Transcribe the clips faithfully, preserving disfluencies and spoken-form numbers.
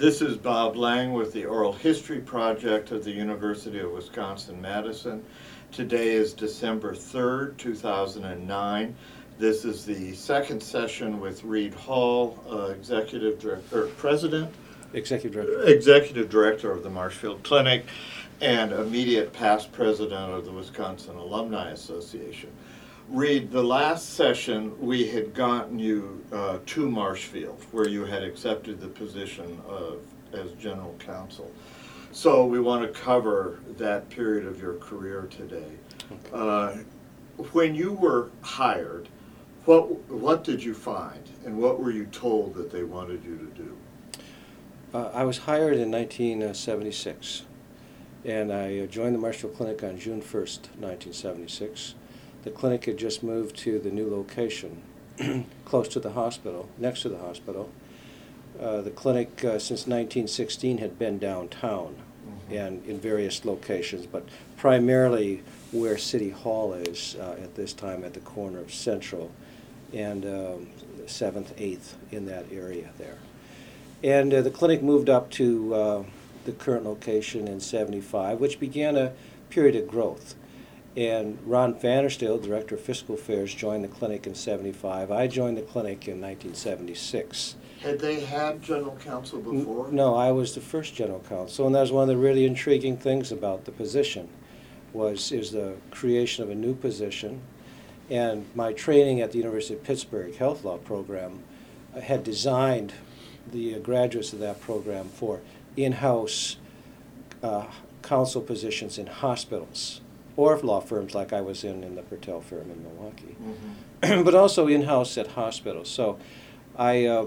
This is Bob Lang with the Oral History Project of the University of Wisconsin-Madison. Today is December third, two thousand nine. This is the second session with Reed Hall, uh, Executive Director, President? Executive Director. Executive Director of the Marshfield Clinic and immediate past President of the Wisconsin Alumni Association. Reed, the last session we had gotten you uh, to Marshfield, where you had accepted the position of as General Counsel. So we want to cover that period of your career today. Okay. Uh, when you were hired, what what did you find, and what were you told that they wanted you to do? Uh, I was hired in nineteen seventy-six, and I uh, joined the Marshfield Clinic on June first, nineteen seventy-six. The clinic had just moved to the new location, close to the hospital, next to the hospital. Uh, the clinic, uh, since nineteen sixteen, had been downtown mm-hmm. and in various locations, but primarily where City Hall is uh, at this time, at the corner of Central and um, seventh, eighth, in that area there. And uh, the clinic moved up to uh, the current location in seventy-five, which began a period of growth. And Ron Vandersteel, Director of Fiscal Affairs, joined the clinic in seventy-five. I joined the clinic in nineteen seventy-six. Had they had general counsel before? N- no, I was the first general counsel, and that was one of the really intriguing things about the position, was is the creation of a new position. And my training at the University of Pittsburgh Health Law program uh, had designed the uh, graduates of that program for in-house uh, counsel positions in hospitals, or law firms like I was in in the Pertell firm in Milwaukee, mm-hmm. but also in-house at hospitals. So I uh,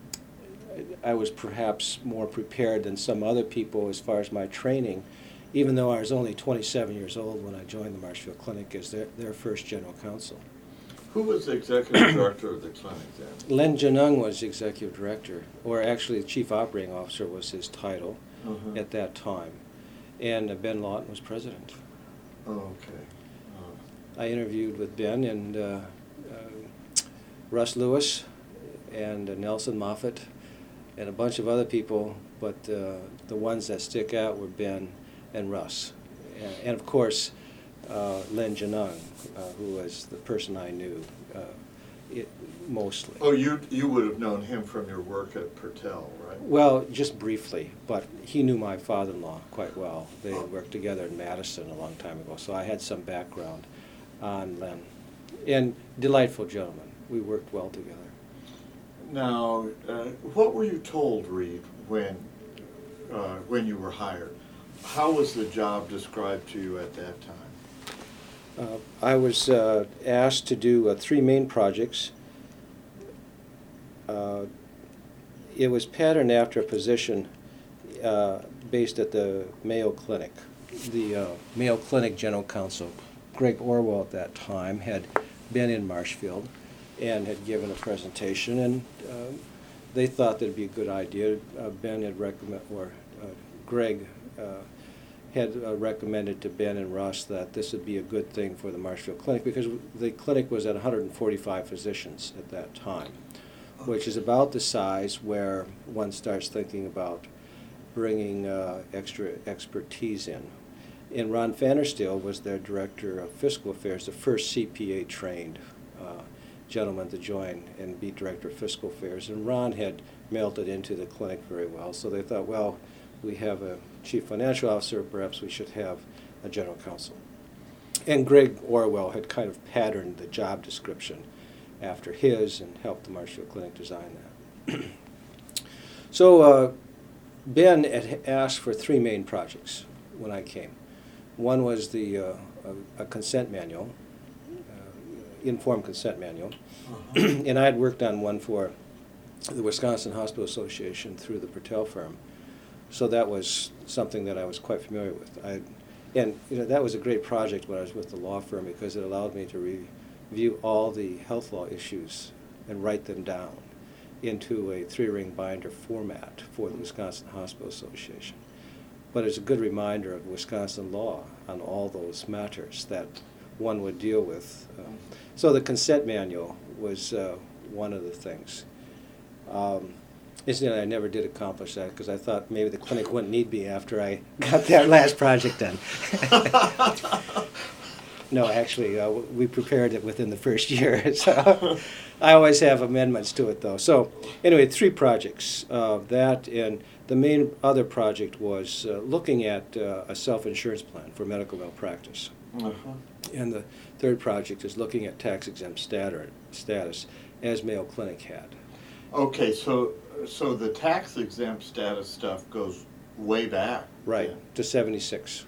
I was perhaps more prepared than some other people as far as my training, even though I was only twenty-seven years old when I joined the Marshfield Clinic as their, their first general counsel. Who was the executive director of the clinic then? Len Janung was the executive director, or actually the chief operating officer was his title uh-huh. at that time, and uh, Ben Lawton was president. Oh, okay. Oh. I interviewed with Ben and uh, uh, Russ Lewis and uh, Nelson Moffat and a bunch of other people, but uh, the ones that stick out were Ben and Russ. And, and of course, uh, Len Janung, uh, who was the person I knew uh, it, mostly. Oh, you you would have known him from your work at Pertell, right? Well, just briefly, but he knew my father-in-law quite well. They had worked together in Madison a long time ago, so I had some background on Len. And delightful gentleman. We worked well together. Now, uh, what were you told, Reed, when uh, when you were hired? How was the job described to you at that time? Uh, I was uh, asked to do uh, three main projects. Uh, it was patterned after a position uh, based at the Mayo Clinic. The uh, Mayo Clinic General Counsel, Greg Orwell at that time, had been in Marshfield and had given a presentation, and uh, they thought that it'd be a good idea. Uh, Ben had recommended, or uh, Greg uh, had uh, recommended to Ben and Russ that this would be a good thing for the Marshfield Clinic because the clinic was at one hundred forty-five physicians at that time, okay. which is about the size where one starts thinking about bringing uh, extra expertise in. And Ron Vandersteel was their Director of Fiscal Affairs, the first C P A-trained uh, gentleman to join and be Director of Fiscal Affairs. And Ron had melted into the clinic very well, so they thought, well, we have a chief financial officer, perhaps we should have a general counsel. And Greg Orwell had kind of patterned the job description after his and helped the Marshfield Clinic design that. So uh, Ben had asked for three main projects when I came. One was the uh, a, a consent manual, uh, informed consent manual, uh-huh. and I had worked on one for the Wisconsin Hospital Association through the Pertell firm. So that was something that I was quite familiar with. I, and you know, that was a great project when I was with the law firm because it allowed me to re- review all the health law issues and write them down into a three-ring binder format for the Wisconsin Hospital Association. But it's a good reminder of Wisconsin law on all those matters that one would deal with. Uh, so the consent manual was uh, one of the things. Um, Incidentally, I never did accomplish that because I thought maybe the clinic wouldn't need me after I got that last project done. No, actually, uh, we prepared it within the first year. So I always have amendments to it, though. So anyway, three projects. Uh, that and the main other project was uh, looking at uh, a self-insurance plan for medical malpractice. Uh-huh. And the third project is looking at tax-exempt statu- status, as Mayo Clinic had. Okay, so so the tax-exempt status stuff goes way back. Right, then. to seventy-six.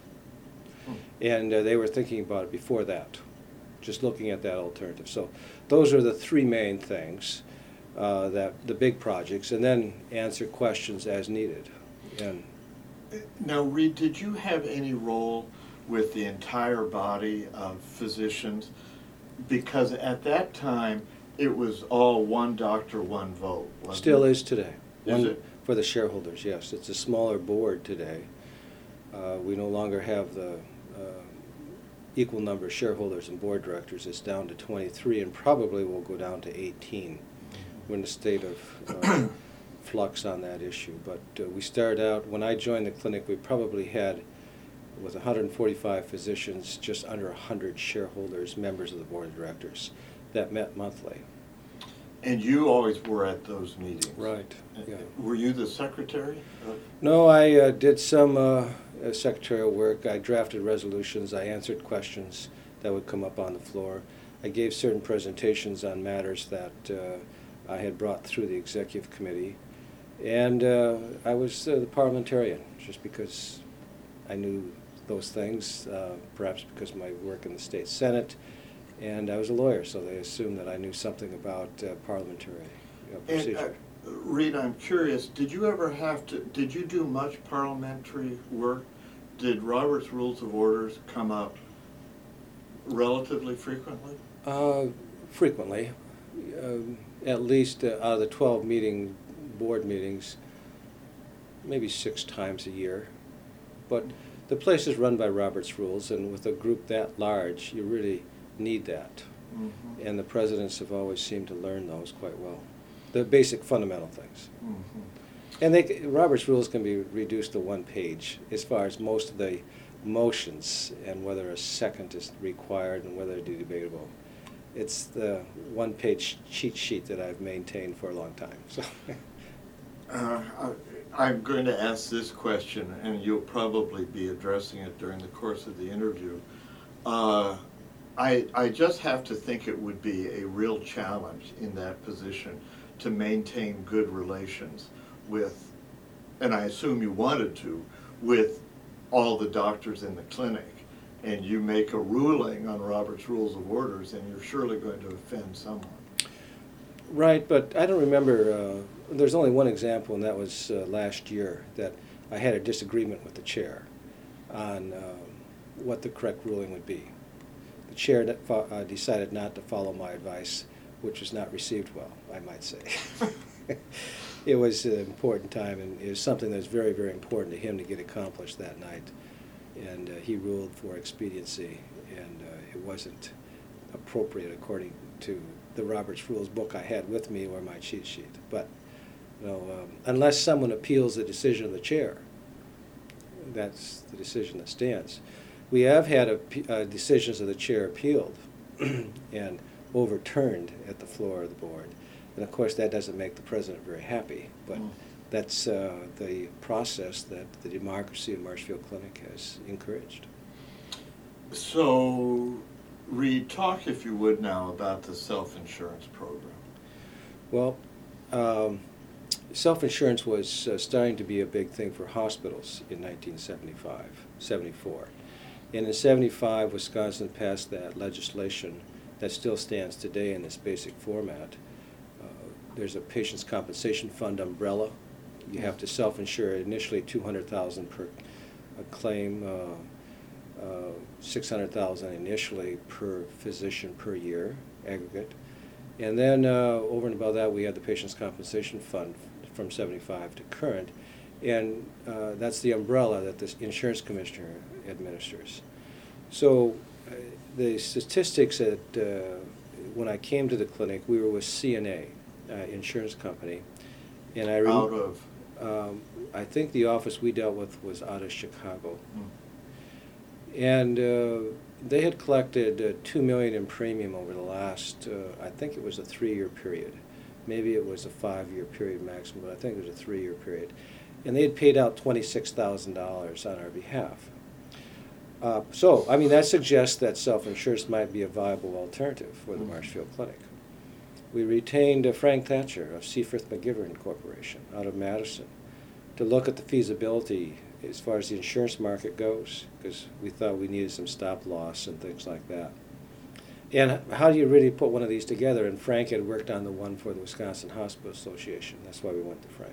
And uh, they were thinking about it before that, just looking at that alternative. So those are the three main things, uh, that the big projects, and then answer questions as needed. And Now, Reed, did you have any role with the entire body of physicians? Because at that time, it was all one doctor, one vote. Wasn't still it? is today. Is One- it? For the shareholders, yes. It's a smaller board today. Uh, we no longer have the uh, equal number of shareholders and board directors. It's down to twenty-three and probably will go down to eighteen. We're in a state of uh, flux on that issue. But uh, we started out, when I joined the clinic, we probably had, with one hundred forty-five physicians, just under one hundred shareholders, members of the board of directors, that met monthly. And you always were at those meetings. Right, yeah. Were you the secretary? of- No, I uh, did some uh, uh, secretarial work. I drafted resolutions. I answered questions that would come up on the floor. I gave certain presentations on matters that uh, I had brought through the executive committee. And uh, I was uh, the parliamentarian, just because I knew those things, uh, perhaps because of my work in the state senate. And I was a lawyer, so they assumed that I knew something about uh, parliamentary uh, procedure. And, uh, Reed, I'm curious, did you ever have to, did you do much parliamentary work? Did Robert's Rules of Orders come up relatively frequently? Uh, frequently. Um, at least uh, out of the twelve meeting, board meetings, maybe six times a year. But the place is run by Robert's Rules, and with a group that large, you really need that. Mm-hmm. And the presidents have always seemed to learn those quite well. The basic fundamental things. Mm-hmm. And they, c- Robert's Rules can be reduced to one page as far as most of the motions and whether a second is required and whether they're debatable. It's the one-page cheat sheet that I've maintained for a long time. So. Uh, I, I'm going to ask this question, and you'll probably be addressing it during the course of the interview. Uh, I, I just have to think it would be a real challenge in that position to maintain good relations with, and I assume you wanted to, with all the doctors in the clinic. And you make a ruling on Robert's Rules of Orders, and you're surely going to offend someone. Right, but I don't remember, uh, there's only one example, and that was uh, last year, that I had a disagreement with the chair on uh, what the correct ruling would be. The chair that fo- uh, decided not to follow my advice, which was not received well, I might say. It was an important time, and it was something that was very, very important to him to get accomplished that night. And uh, he ruled for expediency, and uh, it wasn't appropriate according to the Robert's Rules book I had with me or my cheat sheet. But you know, um, unless someone appeals the decision of the chair, that's the decision that stands. We have had a, uh, decisions of the chair appealed and overturned at the floor of the board. And of course, that doesn't make the president very happy, but Mm. that's uh, the process that the democracy of Marshfield Clinic has encouraged. So, Reed, talk if you would now about the self-insurance program. Well, um, self-insurance was uh, starting to be a big thing for hospitals in nineteen seventy-five, seventy-four. And in seventy-five, Wisconsin passed that legislation that still stands today in this basic format. Uh, there's a patient's compensation fund umbrella. You have to self-insure initially two hundred thousand dollars per a claim, uh, uh, six hundred thousand dollars initially per physician per year, aggregate. And then uh, over and above that, we had the patient's compensation fund from seventy-five to current. And uh, that's the umbrella that the insurance commissioner administers. So uh, the statistics that uh, when I came to the clinic, we were with C N A, uh, insurance company, And I rem- Out of? Um, I think the office we dealt with was out of Chicago. Hmm. And uh, they had collected uh, two million dollars in premium over the last, uh, I think it was a three-year period. Maybe it was a five-year period maximum, but I think it was a three-year period. And they had paid out twenty-six thousand dollars on our behalf. Uh, so, I mean, that suggests that self-insurance might be a viable alternative for the Marshfield Clinic. We retained uh, Frank Thatcher of Seaforth McGivern Corporation out of Madison to look at the feasibility as far as the insurance market goes, because we thought we needed some stop loss and things like that. And how do you really put one of these together? And Frank had worked on the one for the Wisconsin Hospital Association. That's why we went to Frank.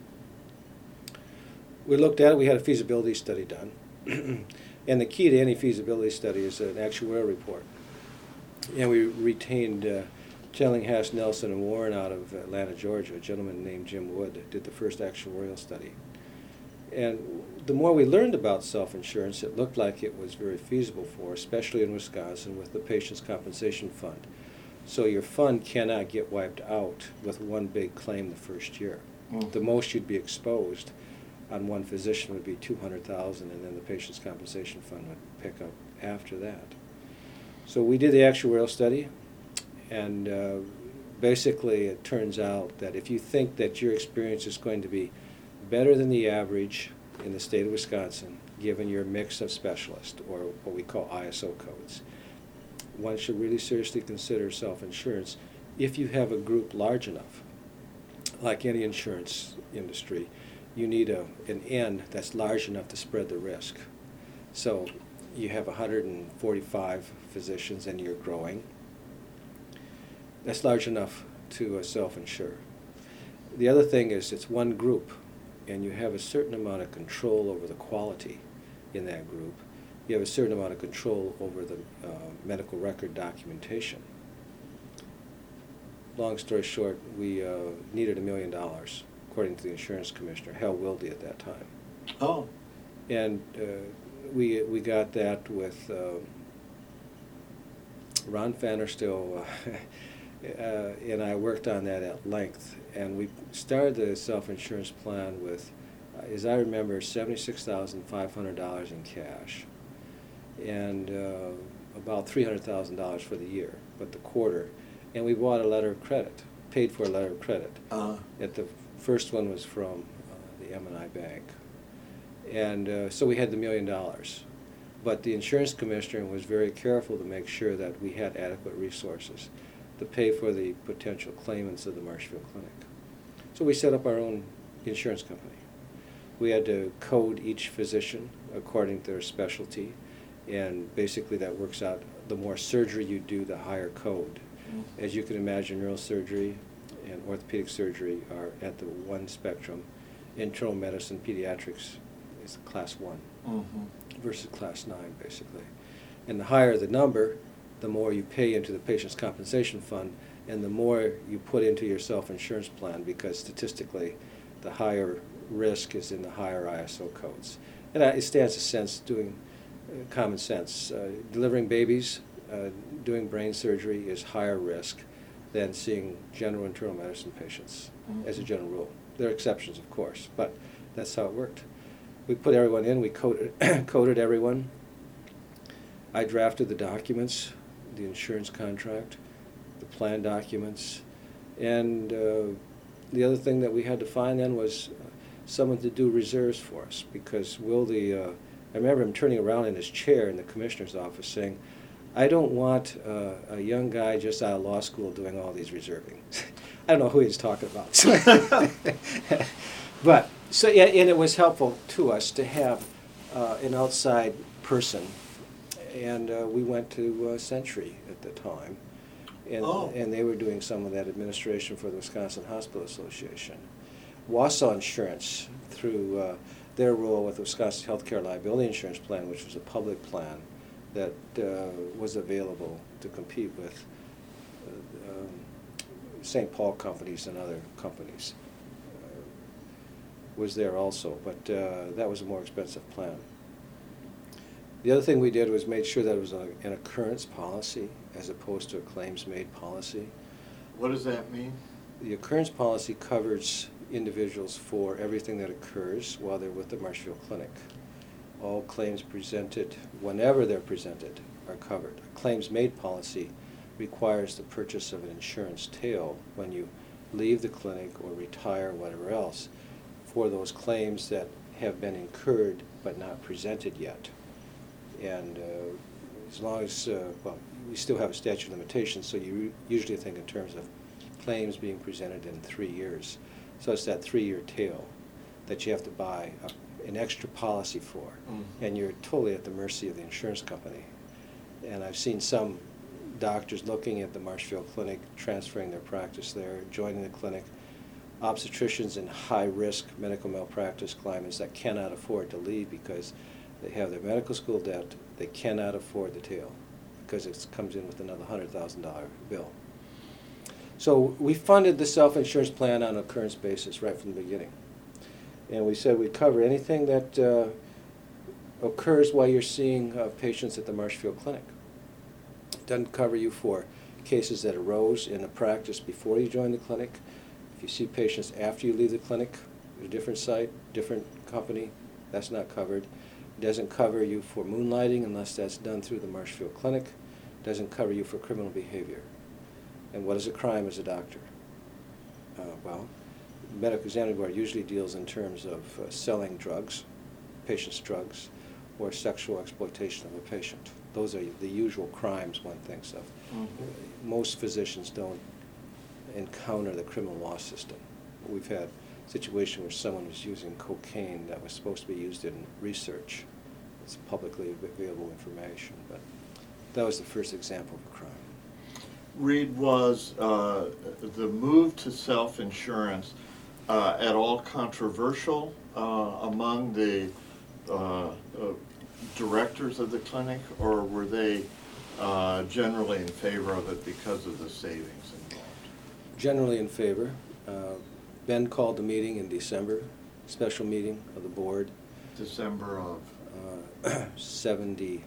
We looked at it. We had a feasibility study done. And the key to any feasibility study is an actuarial report. And we retained uh, Tillinghast, Nelson, and Warren out of Atlanta, Georgia. A gentleman named Jim Wood did the first actuarial study. And the more we learned about self-insurance, it looked like it was very feasible for, especially in Wisconsin with the Patients' Compensation Fund. So your fund cannot get wiped out with one big claim the first year. Mm. The most you'd be exposed on one physician would be two hundred thousand dollars, and then the Patients' Compensation Fund would pick up after that. So we did the actuarial study, and uh, basically it turns out that if you think that your experience is going to be better than the average in the state of Wisconsin, given your mix of specialists, or what we call I S O codes, one should really seriously consider self-insurance if you have a group large enough. Like any insurance industry, you need a, an N that's large enough to spread the risk. So you have one hundred forty-five physicians and you're growing. That's large enough to uh, self-insure. The other thing is it's one group, and you have a certain amount of control over the quality in that group. You have a certain amount of control over the uh, medical record documentation. Long story short, we uh, needed a million dollars, according to the insurance commissioner, Hal Wilde at that time. Oh. And uh, we we got that with uh, Ron Fannerstill, uh, uh, and I worked on that at length. And we started the self-insurance plan with, uh, as I remember, seventy-six thousand five hundred dollars in cash, and uh, about three hundred thousand dollars for the year, but the quarter. And we bought a letter of credit, paid for a letter of credit. Uh-huh. At the first one was from uh, the M and I Bank. And uh, so we had the million dollars. But the insurance commissioner was very careful to make sure that we had adequate resources to pay for the potential claimants of the Marshfield Clinic. So we set up our own insurance company. We had to code each physician according to their specialty, and basically that works out, the more surgery you do, the higher code. Mm-hmm. As you can imagine, neurosurgery and orthopedic surgery are at the one spectrum. Internal medicine, pediatrics is class one mm-hmm. versus class nine, basically. And the higher the number, the more you pay into the Patients' Compensation Fund, and the more you put into your self-insurance plan, because statistically, the higher risk is in the higher I S O codes. And it stands to sense, doing uh, common sense. Uh, delivering babies, uh, doing brain surgery is higher risk than seeing general internal medicine patients, mm-hmm. as a general rule. There are exceptions, of course, but that's how it worked. We put everyone in, we coded, coded everyone. I drafted the documents, the insurance contract, the plan documents, and uh, the other thing that we had to find then was uh, someone to do reserves for us, because Will the, uh, I remember him turning around in his chair in the commissioner's office saying, I don't want uh, a young guy just out of law school doing all these reserving. I don't know who he's talking about. But, so, yeah, and it was helpful to us to have uh, an outside person. And uh, we went to uh, Century at the time, and, oh. and they were doing some of that administration for the Wisconsin Hospital Association. Wausau Insurance, through uh, their role with the Wisconsin Healthcare Liability Insurance Plan, which was a public plan that uh, was available to compete with uh, um, Saint Paul companies and other companies, uh, was there also, but uh, that was a more expensive plan. The other thing we did was made sure that it was a, an occurrence policy as opposed to a claims-made policy. What does that mean? The occurrence policy covers individuals for everything that occurs while they're with the Marshfield Clinic. All claims presented, whenever they're presented, are covered. A claims-made policy requires the purchase of an insurance tail when you leave the clinic or retire, whatever else, for those claims that have been incurred but not presented yet. And uh, as long as, uh, well, we still have a statute of limitations, so you usually think in terms of claims being presented in three years. So it's that three-year tail that you have to buy a, an extra policy for, mm-hmm. and you're totally at the mercy of the insurance company. And I've seen some doctors looking at the Marshfield Clinic, transferring their practice there, joining the clinic, obstetricians in high-risk medical malpractice climates that cannot afford to leave because they have their medical school debt, they cannot afford the tail because it comes in with another one hundred thousand dollar bill. So we funded the self-insurance plan on an occurrence basis right from the beginning. And we said we'd cover anything that uh, occurs while you're seeing uh, patients at the Marshfield Clinic. It doesn't cover you for cases that arose in the practice before you joined the clinic. If you see patients after you leave the clinic at a different site, different company, that's not covered. It doesn't cover you for moonlighting unless that's done through the Marshfield Clinic. It doesn't cover you for criminal behavior. And what is a crime as a doctor? Uh, well, the medical examining board usually deals in terms of uh, selling drugs, patient's drugs, or sexual exploitation of a patient. Those are the usual crimes one thinks of. Mm-hmm. Most physicians don't encounter the criminal law system. We've had a situation where someone was using cocaine that was supposed to be used in research. It's publicly available information, but that was the first example of a crime. Reed, was uh, the move to self-insurance uh, at all controversial uh, among the uh, uh, directors of the clinic, or were they uh, generally in favor of it because of the savings involved? Generally in favor. Uh, Ben called the meeting in December, special meeting of the board. December of? Uh, seventy-seven.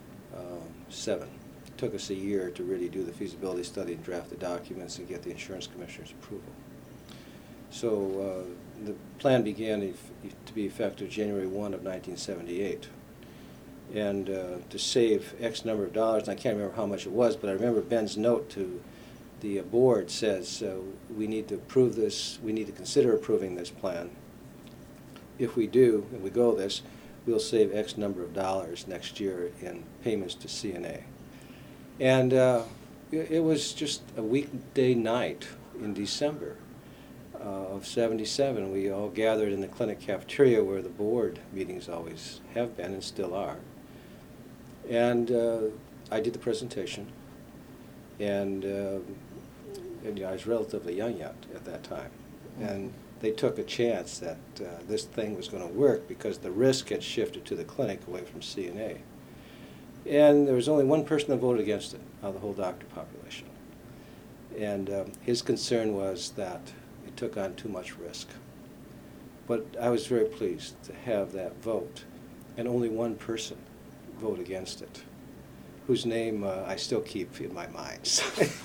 It took us a year to really do the feasibility study and draft the documents and get the insurance commissioner's approval. So uh, the plan began if, to be effective January first of nineteen seventy-eight. And uh, to save X number of dollars, and I can't remember how much it was, but I remember Ben's note to the uh, board says uh, we need to approve this, we need to consider approving this plan. If we do, and we go this, we'll save X number of dollars next year in payments to C N A. And uh, it, it was just a weekday night in December uh, of seventy-seven. We all gathered in the clinic cafeteria where the board meetings always have been and still are. And uh, I did the presentation. And, uh, and you know, I was relatively young yet at that time. Mm-hmm. And they took a chance that uh, this thing was going to work because the risk had shifted to the clinic away from C N A. And there was only one person that voted against it out of the whole doctor population. And um, his concern was that it took on too much risk. But I was very pleased to have that vote, and only one person vote against it, whose name uh, I still keep in my mind.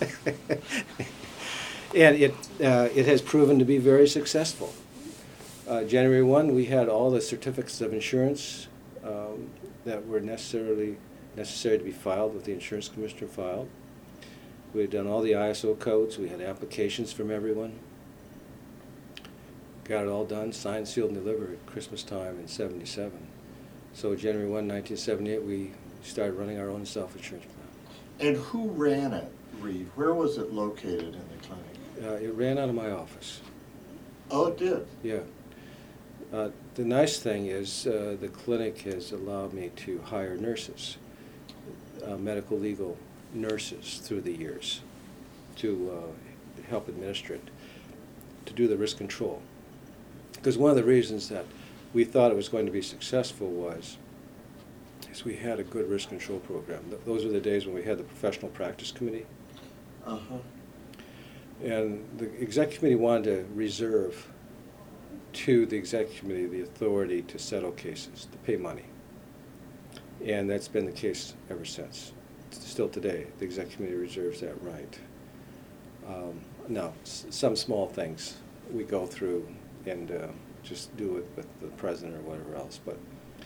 And it, uh, it has proven to be very successful. Uh, January first, we had all the certificates of insurance um, that were necessarily necessary to be filed with the insurance commissioner filed. We had done all the I S O codes. We had applications from everyone. Got it all done, signed, sealed, and delivered at Christmas time in seventy-seven. So January first, nineteen seventy-eight, we started running our own self-insurance plan. And who ran it, Reed? Where was it located in the clinic? Uh, it ran out of my office. Oh, it did? Yeah. Uh, the nice thing is uh, the clinic has allowed me to hire nurses, uh, medical legal nurses through the years to uh, help administer it, to do the risk control. Because one of the reasons that we thought it was going to be successful was is we had a good risk control program. Th those were the days when we had the professional practice committee. Uh-huh. And the executive committee wanted to reserve to the executive committee the authority to settle cases, to pay money. And that's been the case ever since. Still today, the executive committee reserves that right. Um, now, s some small things we go through and uh, just do it with the president or whatever else. But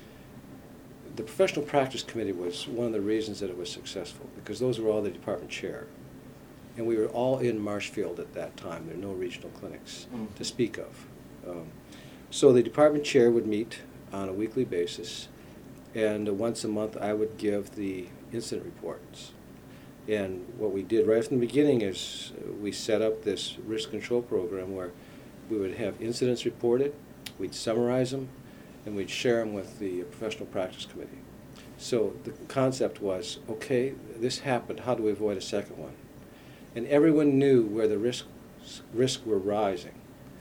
the Professional Practice Committee was one of the reasons that it was successful, because those were all the department chair. And we were all in Marshfield at that time. There were no regional clinics mm. to speak of. Um, so the department chair would meet on a weekly basis, and uh, once a month I would give the incident reports. And what we did right from the beginning is uh, we set up this risk control program where we would have incidents reported, we'd summarize them, and we'd share them with the Professional Practice Committee. So the concept was, okay, this happened, how do we avoid a second one? And everyone knew where the risks risks were rising.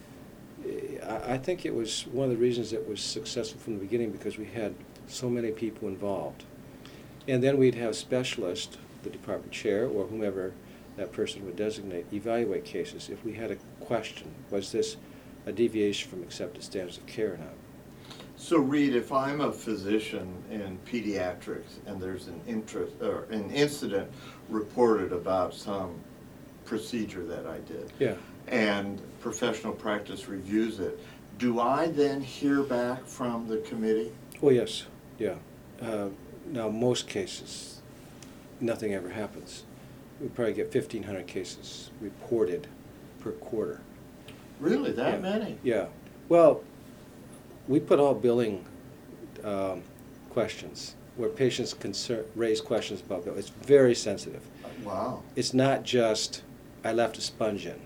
I, I think it was one of the reasons it was successful from the beginning, because we had so many people involved. And then we'd have specialists, the department chair or whomever that person would designate, evaluate cases. If we had a question, was this a deviation from accepted standards of care or not? So Reed, if I'm a physician in pediatrics and there's an interest or an incident reported about some procedure that I did, yeah, and professional practice reviews it, do I then hear back from the committee? Oh yes, yeah. Uh, now most cases, nothing ever happens. We probably get fifteen hundred cases reported per quarter. Really, that yeah. many? Yeah. Well, we put all billing um, questions where patients can raise questions about billing. It's very sensitive. Wow. It's not just, I left a sponge in.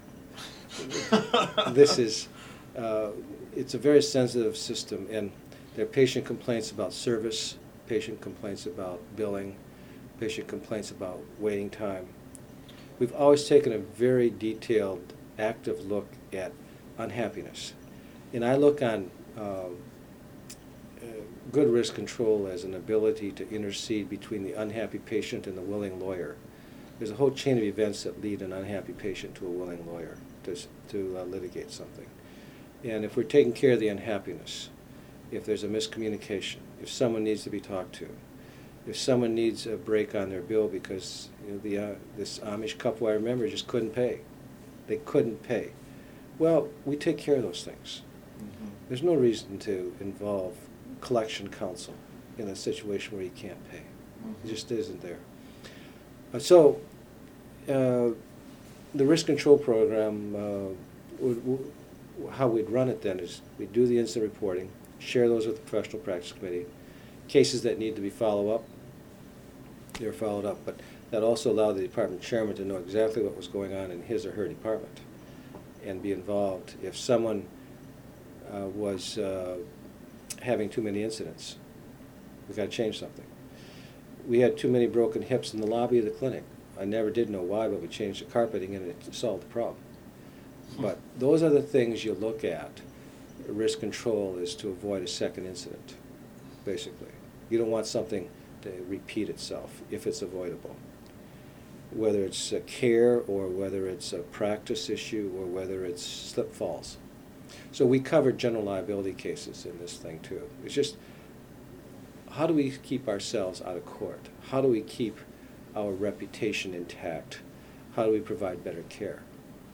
This is, uh, it's a very sensitive system, and there are patient complaints about service, patient complaints about billing, patient complaints about waiting time. We've always taken a very detailed, active look at unhappiness. And I look on um, uh, good risk control as an ability to intercede between the unhappy patient and the willing lawyer. There's a whole chain of events that lead an unhappy patient to a willing lawyer to, to uh, litigate something. And if we're taking care of the unhappiness, if there's a miscommunication, if someone needs to be talked to, if someone needs a break on their bill because you know, the, uh, this Amish couple I remember just couldn't pay. They couldn't pay. Well, we take care of those things. Mm-hmm. There's no reason to involve collection counsel in a situation where you can't pay. Mm-hmm. It just isn't there. Uh, so, uh, the risk control program, uh, would, would, how we'd run it then is we'd do the incident reporting, share those with the Professional Practice Committee. Cases that need to be followed up, they're followed up, but that also allowed the department chairman to know exactly what was going on in his or her department and be involved. If someone uh, was uh, having too many incidents, we've got to change something. We had too many broken hips in the lobby of the clinic. I never did know why, but we changed the carpeting and it solved the problem. But those are the things you look at. Risk control is to avoid a second incident, basically. You don't want something to repeat itself if it's avoidable, whether it's a care or whether it's a practice issue or whether it's slip falls. So we covered general liability cases in this thing too. It's just, how do we keep ourselves out of court? How do we keep our reputation intact? How do we provide better care?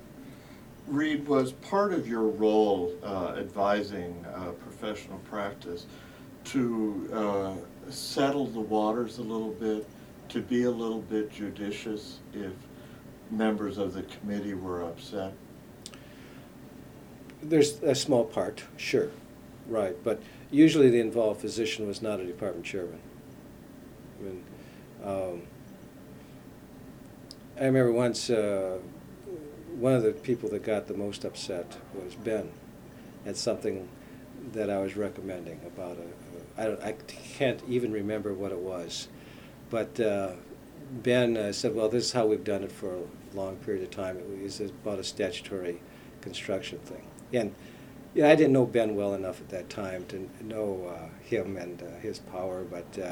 Reed, was part of your role uh, advising uh, professional practice to uh, settle the waters a little bit, to be a little bit judicious if members of the committee were upset? There's a small part, sure, right, but usually the involved physician was not a department chairman. I mean, um, I remember once uh, one of the people that got the most upset was Ben at something that I was recommending about a, a I don't, I can't even remember what it was, but uh, Ben uh, said, well, this is how we've done it for a long period of time. It was about a statutory construction thing. And yeah, I didn't know Ben well enough at that time to know uh, him and uh, his power, but uh,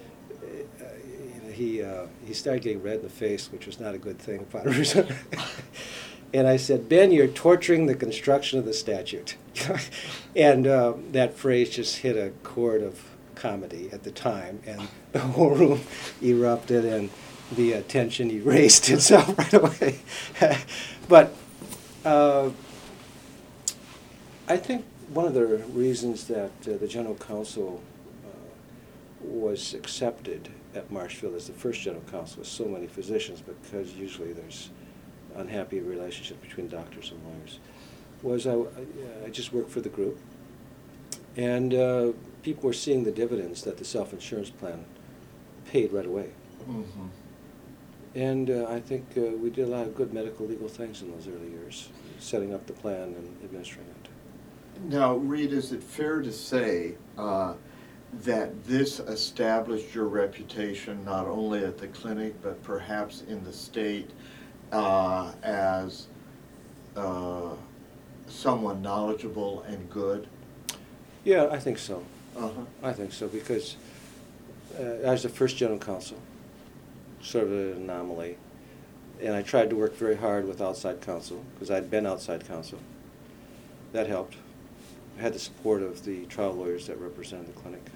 he uh, he started getting red in the face, which was not a good thing upon reason. And I said, Ben, you're torturing the construction of the statute. And uh, that phrase just hit a chord of comedy at the time, and the whole room erupted, and the uh, tension erased itself right away. But uh, I think one of the reasons that uh, the general counsel uh, was accepted at Marshfield as the first general counsel with so many physicians, because usually there's unhappy relationship between doctors and lawyers, was I, I just worked for the group, and uh, people were seeing the dividends that the self-insurance plan paid right away. Mm-hmm. And uh, I think uh, we did a lot of good medical legal things in those early years, setting up the plan and administering it. Now, Reed, is it fair to say uh, that this established your reputation not only at the clinic, but perhaps in the state uh, as uh, someone knowledgeable and good? Yeah, I think so. Uh-huh. I think so, because uh, I was the first general counsel, sort of an anomaly, and I tried to work very hard with outside counsel, because I'd been outside counsel. That helped. I had the support of the trial lawyers that represented the clinic.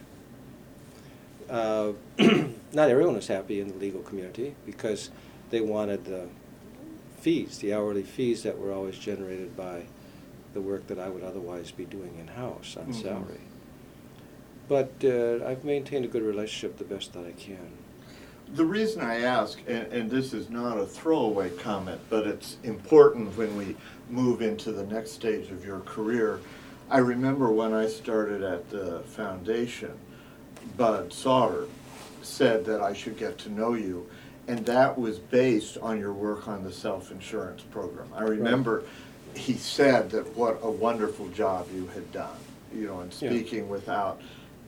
Uh, not everyone was happy in the legal community, because they wanted the fees, the hourly fees that were always generated by the work that I would otherwise be doing in-house on Mm-hmm. salary. But uh, I've maintained a good relationship the best that I can. The reason I ask, and, and this is not a throwaway comment, but it's important when we move into the next stage of your career. I remember when I started at the foundation, Bud Sauter said that I should get to know you, and that was based on your work on the self-insurance program. I remember right. He said that what a wonderful job you had done, you know, in speaking yeah. without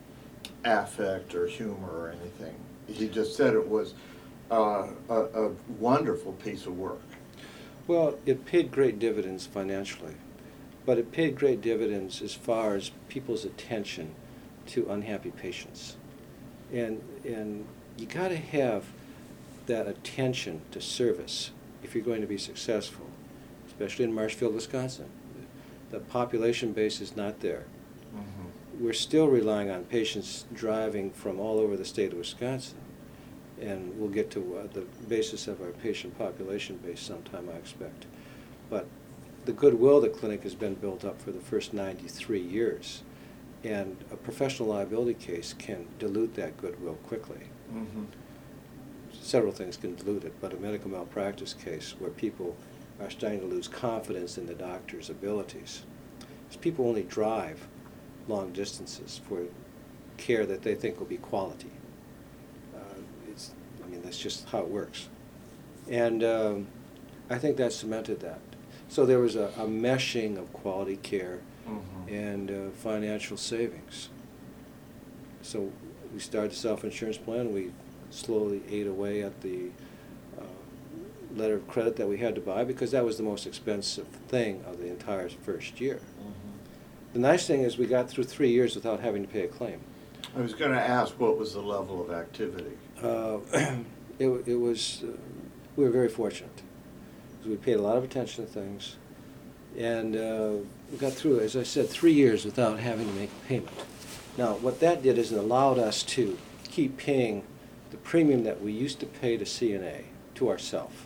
affect or humor or anything. He just said it was uh, a, a wonderful piece of work. Well, it paid great dividends financially, but it paid great dividends as far as people's attention to unhappy patients. And, and you got to have that attention to service if you're going to be successful, especially in Marshfield, Wisconsin. The population base is not there. Mm-hmm. We're still relying on patients driving from all over the state of Wisconsin, and we'll get to uh, the basis of our patient population base sometime, I expect. But the goodwill of the clinic has been built up for the first ninety-three years, and a professional liability case can dilute that goodwill quickly. Mm-hmm. Several things can dilute it, but a medical malpractice case where people are starting to lose confidence in the doctor's abilities, because people only drive long distances for care that they think will be quality. Uh, it's, I mean, that's just how it works. And um, I think that cemented that. So there was a, a meshing of quality care mm-hmm. and uh, financial savings. So we started the self-insurance plan. We slowly ate away at the uh, letter of credit that we had to buy, because that was the most expensive thing of the entire first year. Mm-hmm. The nice thing is we got through three years without having to pay a claim. I was going to ask, what was the level of activity? Uh, it, it was, uh, we were very fortunate. We paid a lot of attention to things, and uh, we got through, as I said, three years without having to make a payment. Now, what that did is it allowed us to keep paying the premium that we used to pay to C N A to ourselves.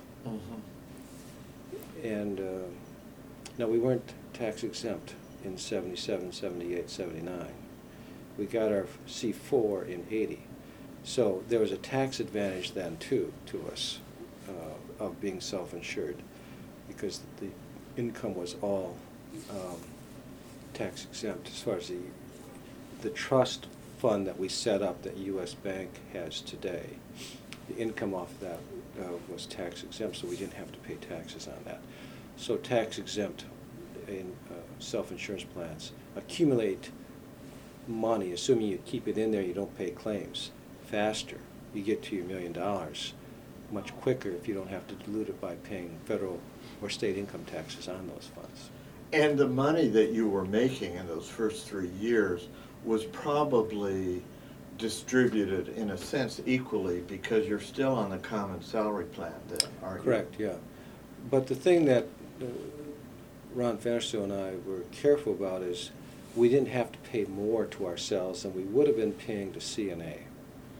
Mm-hmm. And uh, now we weren't tax exempt in seventy-seven, seventy-eight, seventy-nine. We got our C four in eighty. So there was a tax advantage then, too, to us uh, of being self-insured, because the income was all um, tax exempt. As far as the, the trust fund that we set up that U S Bank has today, the income off that uh, was tax exempt, so we didn't have to pay taxes on that. So tax exempt in uh, self-insurance plans accumulate money, assuming you keep it in there, you don't pay claims, faster. You get to your million dollars much quicker if you don't have to dilute it by paying federal or state income taxes on those funds. And the money that you were making in those first three years was probably distributed in a sense equally, because you're still on the common salary plan then, aren't you? Correct, yeah. But the thing that uh, Ron Fannerstow and I were careful about is we didn't have to pay more to ourselves than we would have been paying to C N A.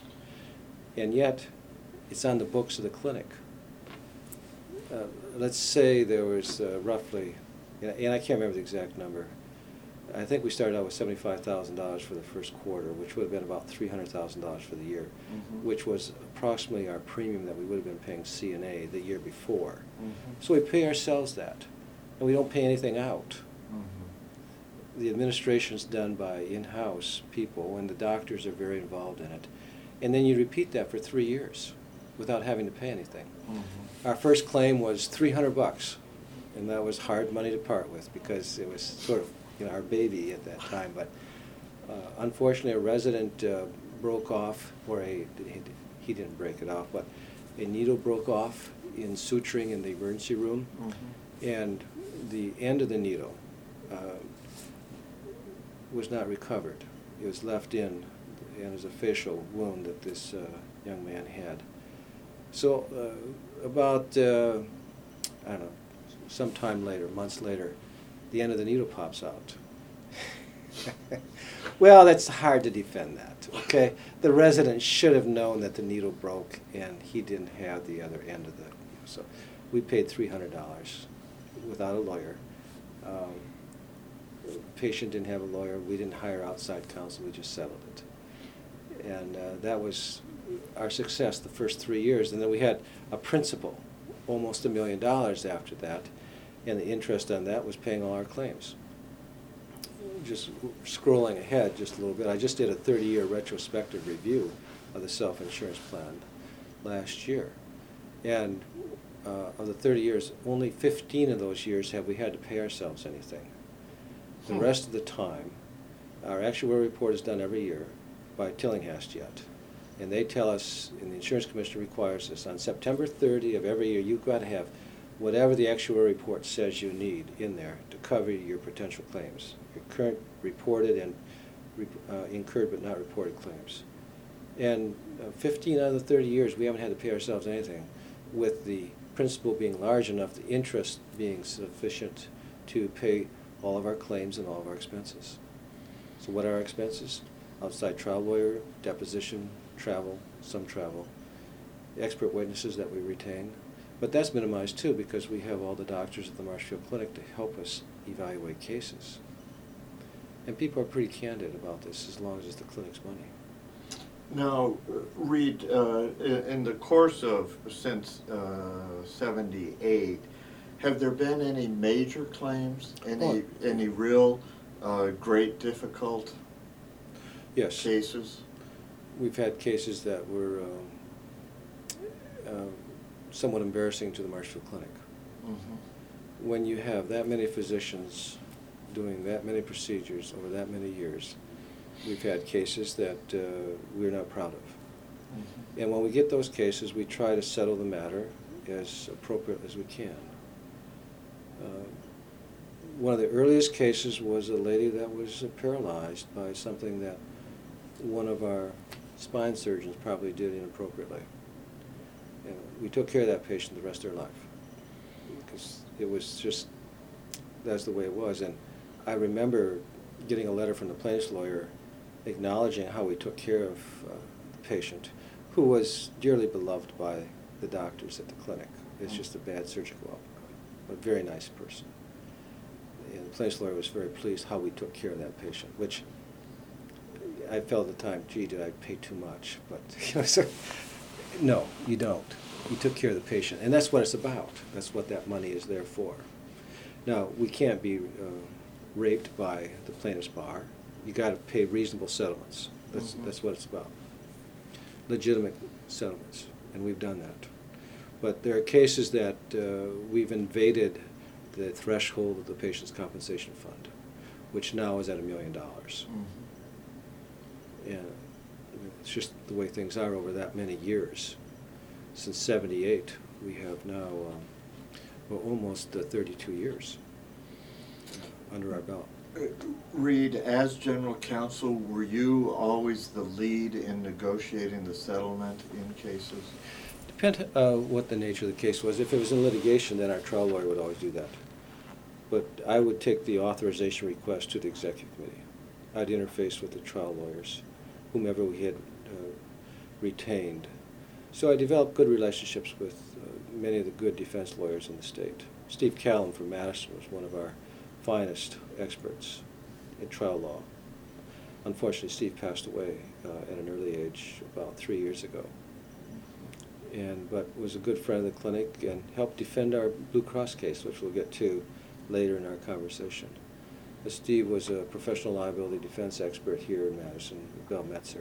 And yet, it's on the books of the clinic. Uh, let's say there was uh, roughly, and I can't remember the exact number, I think we started out with seventy-five thousand dollars for the first quarter, which would have been about three hundred thousand dollars for the year, Mm-hmm. which was approximately our premium that we would have been paying C N A the year before. Mhm. So we pay ourselves that, and we don't pay anything out. Mhm. The administration's done by in-house people, and the doctors are very involved in it. And then you repeat that for three years without having to pay anything. Mhm. Our first claim was three hundred bucks, and that was hard money to part with because it was sort of, you know, our baby at that time. But uh, unfortunately, a resident uh, broke off, or a he, he didn't break it off, but a needle broke off in suturing in the emergency room, Mhm. and the end of the needle uh, was not recovered. It was left in, and it was a facial wound that this uh, young man had. So uh, about, uh, I don't know, sometime later, months later, the end of the needle pops out. Well, that's hard to defend that, okay? The resident should have known that the needle broke and he didn't have the other end of the, so we paid three hundred dollars without a lawyer. Um, patient didn't have a lawyer, we didn't hire outside counsel, we just settled it. And uh, that was our success the first three years. And then we had a principal, almost a million dollars after that, and the interest on that was paying all our claims. Just scrolling ahead just a little bit, I just did a thirty-year retrospective review of the self-insurance plan last year. And uh, of the thirty years, only fifteen of those years have we had to pay ourselves anything. The Hmm. rest of the time, our actuarial report is done every year by Tillinghast-Jett. And they tell us, and the insurance commissioner requires us, on September thirtieth of every year, you've got to have whatever the actuarial report says you need in there to cover your potential claims, your current reported and uh, incurred but not reported claims. And uh, fifteen out of the thirty years, we haven't had to pay ourselves anything, with the principal being large enough, the interest being sufficient to pay all of our claims and all of our expenses. So what are our expenses? Outside trial lawyer, deposition, travel, some travel, expert witnesses that we retain. But that's minimized too because we have all the doctors at the Marshfield Clinic to help us evaluate cases. And people are pretty candid about this as long as it's the clinic's money. Now, uh, Reed, uh, i- in the course of, since uh, seventy-eight, have there been any major claims? Any, Oh. any real uh, great difficult Yes. cases? We've had cases that were um, uh, somewhat embarrassing to the Marshfield Clinic. Mhm. When you have that many physicians doing that many procedures over that many years, we've had cases that uh, we're not proud of. Mhm. And when we get those cases, we try to settle the matter as appropriate as we can. Uh, one of the earliest cases was a lady that was uh, paralyzed by something that one of our spine surgeons probably did inappropriately. And we took care of that patient the rest of their life because it was just, that's the way it was. And I remember getting a letter from the plaintiff's lawyer acknowledging how we took care of uh, the patient, who was dearly beloved by the doctors at the clinic. It's just a bad surgical outcome, but a very nice person. And the plaintiff's lawyer was very pleased how we took care of that patient, which I felt at the time, gee, did I pay too much? But you know, so, no, you don't. You took care of the patient, and that's what it's about. That's what that money is there for. Now, we can't be uh, raped by the plaintiff's bar. You got to pay reasonable settlements. That's Mhm. that's what it's about. Legitimate settlements, and we've done that. But there are cases that uh, we've invaded the threshold of the patient's compensation fund, which now is at a million dollars. Mhm. And it's just the way things are over that many years. Since seventy-eight, we have now um, well, almost uh, thirty-two years uh, under our belt. Uh, Reed, as general counsel, were you always the lead in negotiating the settlement in cases? Depend uh, what the nature of the case was. If it was in litigation, then our trial lawyer would always do that. But I would take the authorization request to the executive committee. I'd interface with the trial lawyers, whomever we had uh, retained. So I developed good relationships with uh, many of the good defense lawyers in the state. Steve Callum from Madison was one of our finest experts in trial law. Unfortunately, Steve passed away uh, at an early age about three years ago. And but was a good friend of the clinic and helped defend our Blue Cross case, which we'll get to later in our conversation. Uh, Steve was a professional liability defense expert here in Madison, Bell Metzer.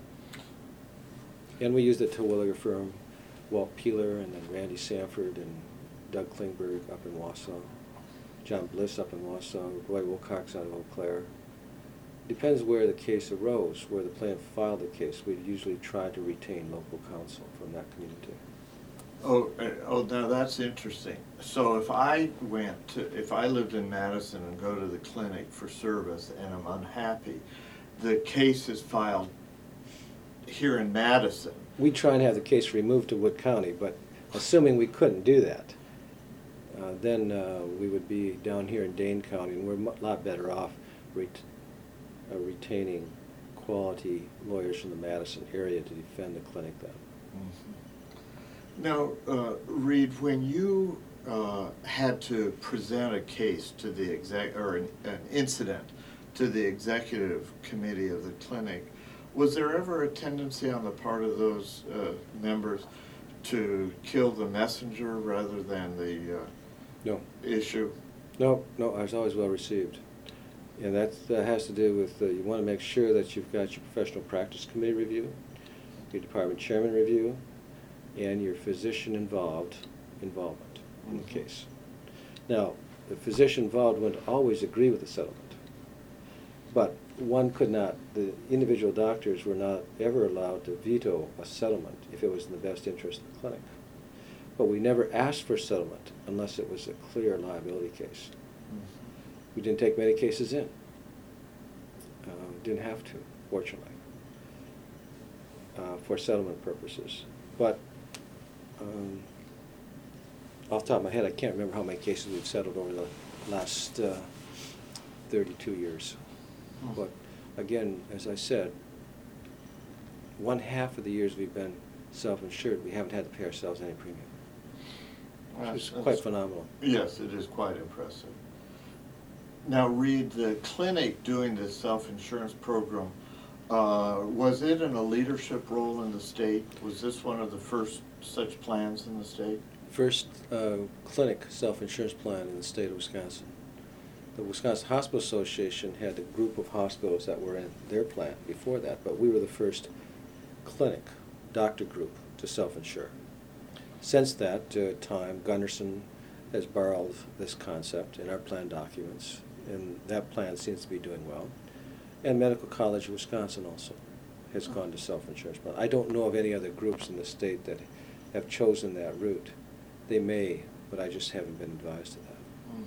And we used the Terwilliger firm, Walt Peeler, and then Randy Sanford and Doug Klingberg up in Wausau, John Bliss up in Wausau, Roy Wilcox out of Eau Claire. Depends where the case arose, where the plaintiff filed the case. We usually try to retain local counsel from that community. Oh, uh, oh, now that's interesting. So if I went to, if I lived in Madison and go to the clinic for service and I'm unhappy, the case is filed here in Madison. We try and have the case removed to Wood County, but assuming we couldn't do that, uh, then uh, we would be down here in Dane County, and we're a lot better off ret uh, retaining quality lawyers from the Madison area to defend the clinic then. Mm-hmm. Now, uh, Reed, when you uh, had to present a case to the exec or an, an incident to the executive committee of the clinic, was there ever a tendency on the part of those uh, members to kill the messenger rather than the uh, no. issue? No, no, I was always well received. And that, that has to do with uh, you want to make sure that you've got your professional practice committee review, your department chairman review, and your physician involved involvement in the case. Now, the physician involved wouldn't always agree with the settlement, but one could not, the individual doctors were not ever allowed to veto a settlement if it was in the best interest of the clinic. But we never asked for settlement unless it was a clear liability case. Mm-hmm. We didn't take many cases in. Uh, didn't have to, fortunately, uh, for settlement purposes. But um, off the top of my head, I can't remember how many cases we've settled over the last uh, thirty-two years. Hmm. But again, as I said, one half of the years we've been self-insured, we haven't had to pay ourselves any premium. Well, It's quite phenomenal. Yes, it is quite impressive. Now, Reed, the clinic doing this self-insurance program, uh, was it in a leadership role in the state? Was this one of the first such plans in the state? First uh, clinic self-insurance plan in the state of Wisconsin. The Wisconsin Hospital Association had a group of hospitals that were in their plan before that, but we were the first clinic, doctor group to self-insure. Since that uh, time, Gunderson has borrowed this concept in our plan documents, and that plan seems to be doing well. And Medical College of Wisconsin also has gone to self-insurance. But I don't know of any other groups in the state that have chosen that route. They may, but I just haven't been advised of that.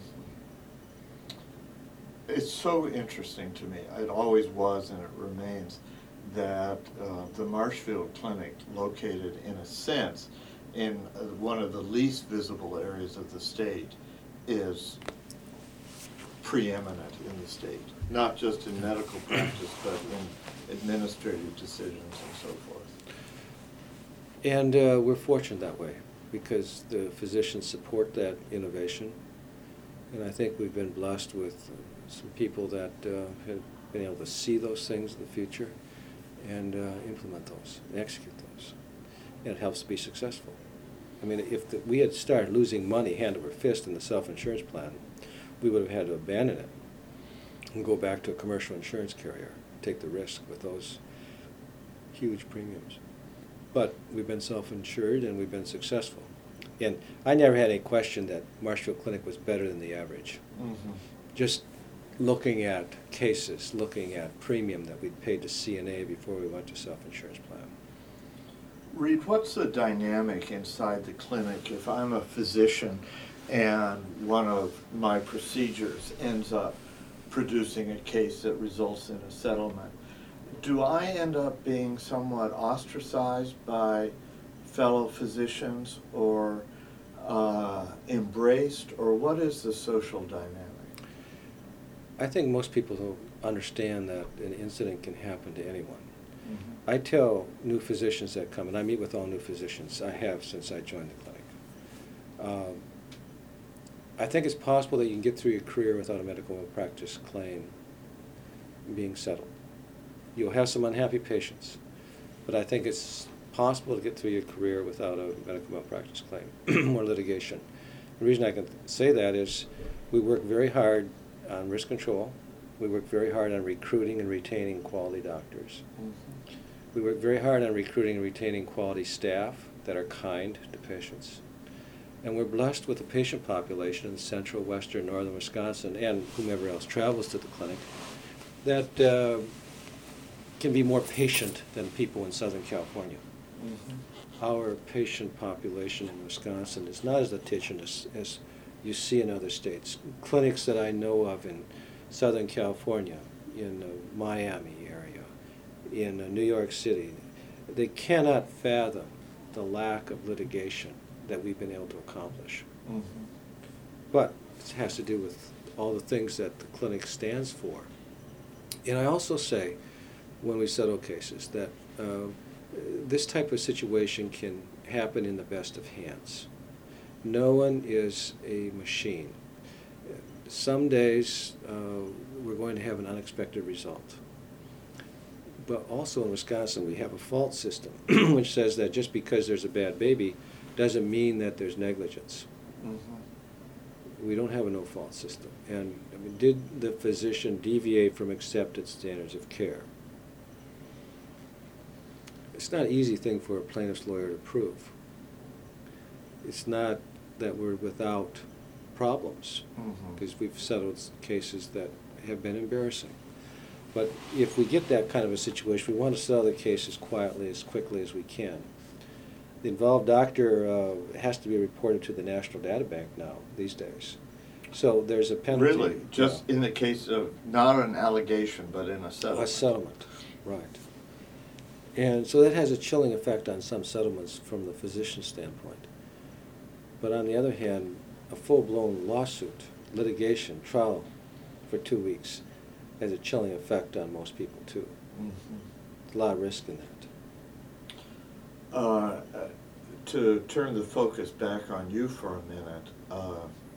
Mm-hmm. It's so interesting to me. It always was, and it remains, that uh, the Marshfield Clinic, located in a sense in uh, one of the least visible areas of the state, is preeminent in the state, not just in medical practice, but in administrative decisions and so forth. And uh, we're fortunate that way because the physicians support that innovation, and I think we've been blessed with some people that uh, have been able to see those things in the future and uh, implement those, and execute those, and it helps to be successful. I mean, if the, we had started losing money hand over fist in the self-insurance plan, we would have had to abandon it and go back to a commercial insurance carrier, take the risk with those huge premiums. But we've been self-insured and we've been successful. And I never had any question that Marshfield Clinic was better than the average. Mm-hmm. Just looking at cases, looking at premium that we'd paid to C N A before we went to self-insurance plan. Reed, what's the dynamic inside the clinic if I'm a physician and one of my procedures ends up producing a case that results in a settlement? Do I end up being somewhat ostracized by fellow physicians or uh, embraced, or what is the social dynamic? I think most people don't understand that an incident can happen to anyone. Mm-hmm. I tell new physicians that come, and I meet with all new physicians, I have since I joined the clinic. Um, I think it's possible that you can get through your career without a medical malpractice claim, being settled. You'll have some unhappy patients, but I think it's possible to get through your career without a medical malpractice claim or litigation. The reason I can say that is we work very hard on risk control. We work very hard on recruiting and retaining quality doctors. Mm-hmm. We work very hard on recruiting and retaining quality staff that are kind to patients. And we're blessed with a patient population in central, western, northern Wisconsin, and whomever else travels to the clinic, that uh, can be more patient than people in Southern California. Mm-hmm. Our patient population in Wisconsin is not as litigious as, as you see in other states. Clinics that I know of in Southern California, in the Miami area, in uh, New York City, they cannot fathom the lack of litigation that we've been able to accomplish. Mm-hmm. But it has to do with all the things that the clinic stands for. And I also say, when we settle cases, that uh, this type of situation can happen in the best of hands. No one is a machine. Some days uh, we're going to have an unexpected result. But also in Wisconsin we have a fault system which says that just because there's a bad baby doesn't mean that there's negligence. Mm-hmm. We don't have a no-fault system. And I mean, did the physician deviate from accepted standards of care? It's not an easy thing for a plaintiff's lawyer to prove. It's not that we're without problems, because mm-hmm. we've settled cases that have been embarrassing. But if we get that kind of a situation, we want to settle the case as quietly, as quickly as we can. The involved doctor uh, has to be reported to the National Data Bank now, these days. So there's a penalty. Really? Just uh, in the case of not an allegation, but in a settlement? A settlement, right. And so that has a chilling effect on some settlements from the physician standpoint. But on the other hand, a full-blown lawsuit, litigation, trial for two weeks has a chilling effect on most people too. Mm-hmm. A lot of risk in that. Uh, to turn the focus back on you for a minute, uh,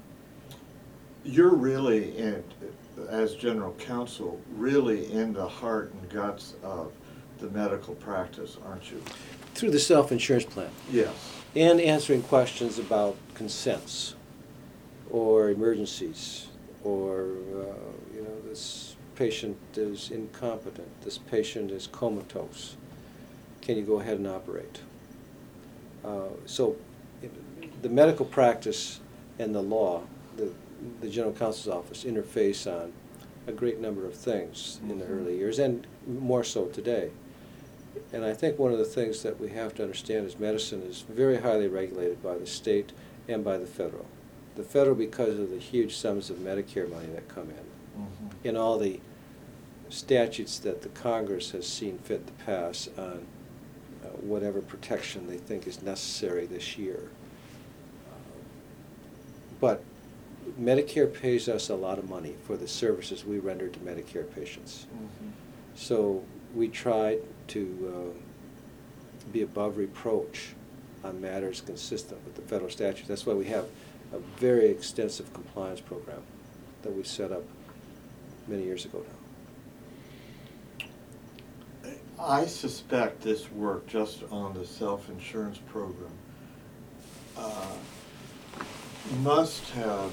you're really, in, as general counsel, really in the heart and guts of the medical practice, aren't you? Through the self-insurance plan. Yes. And answering questions about consents or emergencies or, uh, you know, this patient is incompetent, this patient is comatose. Can you go ahead and operate? Uh, so the medical practice and the law, the, the general counsel's office interface on a great number of things mm-hmm. in the early years, and more so today. And I think one of the things that we have to understand is medicine is very highly regulated by the state and by the federal. The federal because of the huge sums of Medicare money that come in, mm-hmm. and all the statutes that the Congress has seen fit to pass on uh, whatever protection they think is necessary this year. Uh, but Medicare pays us a lot of money for the services we render to Medicare patients. Mm-hmm. So we try to uh, be above reproach on matters consistent with the federal statutes. That's why we have a very extensive compliance program that we set up many years ago now. I suspect this work just on the self-insurance program uh, must have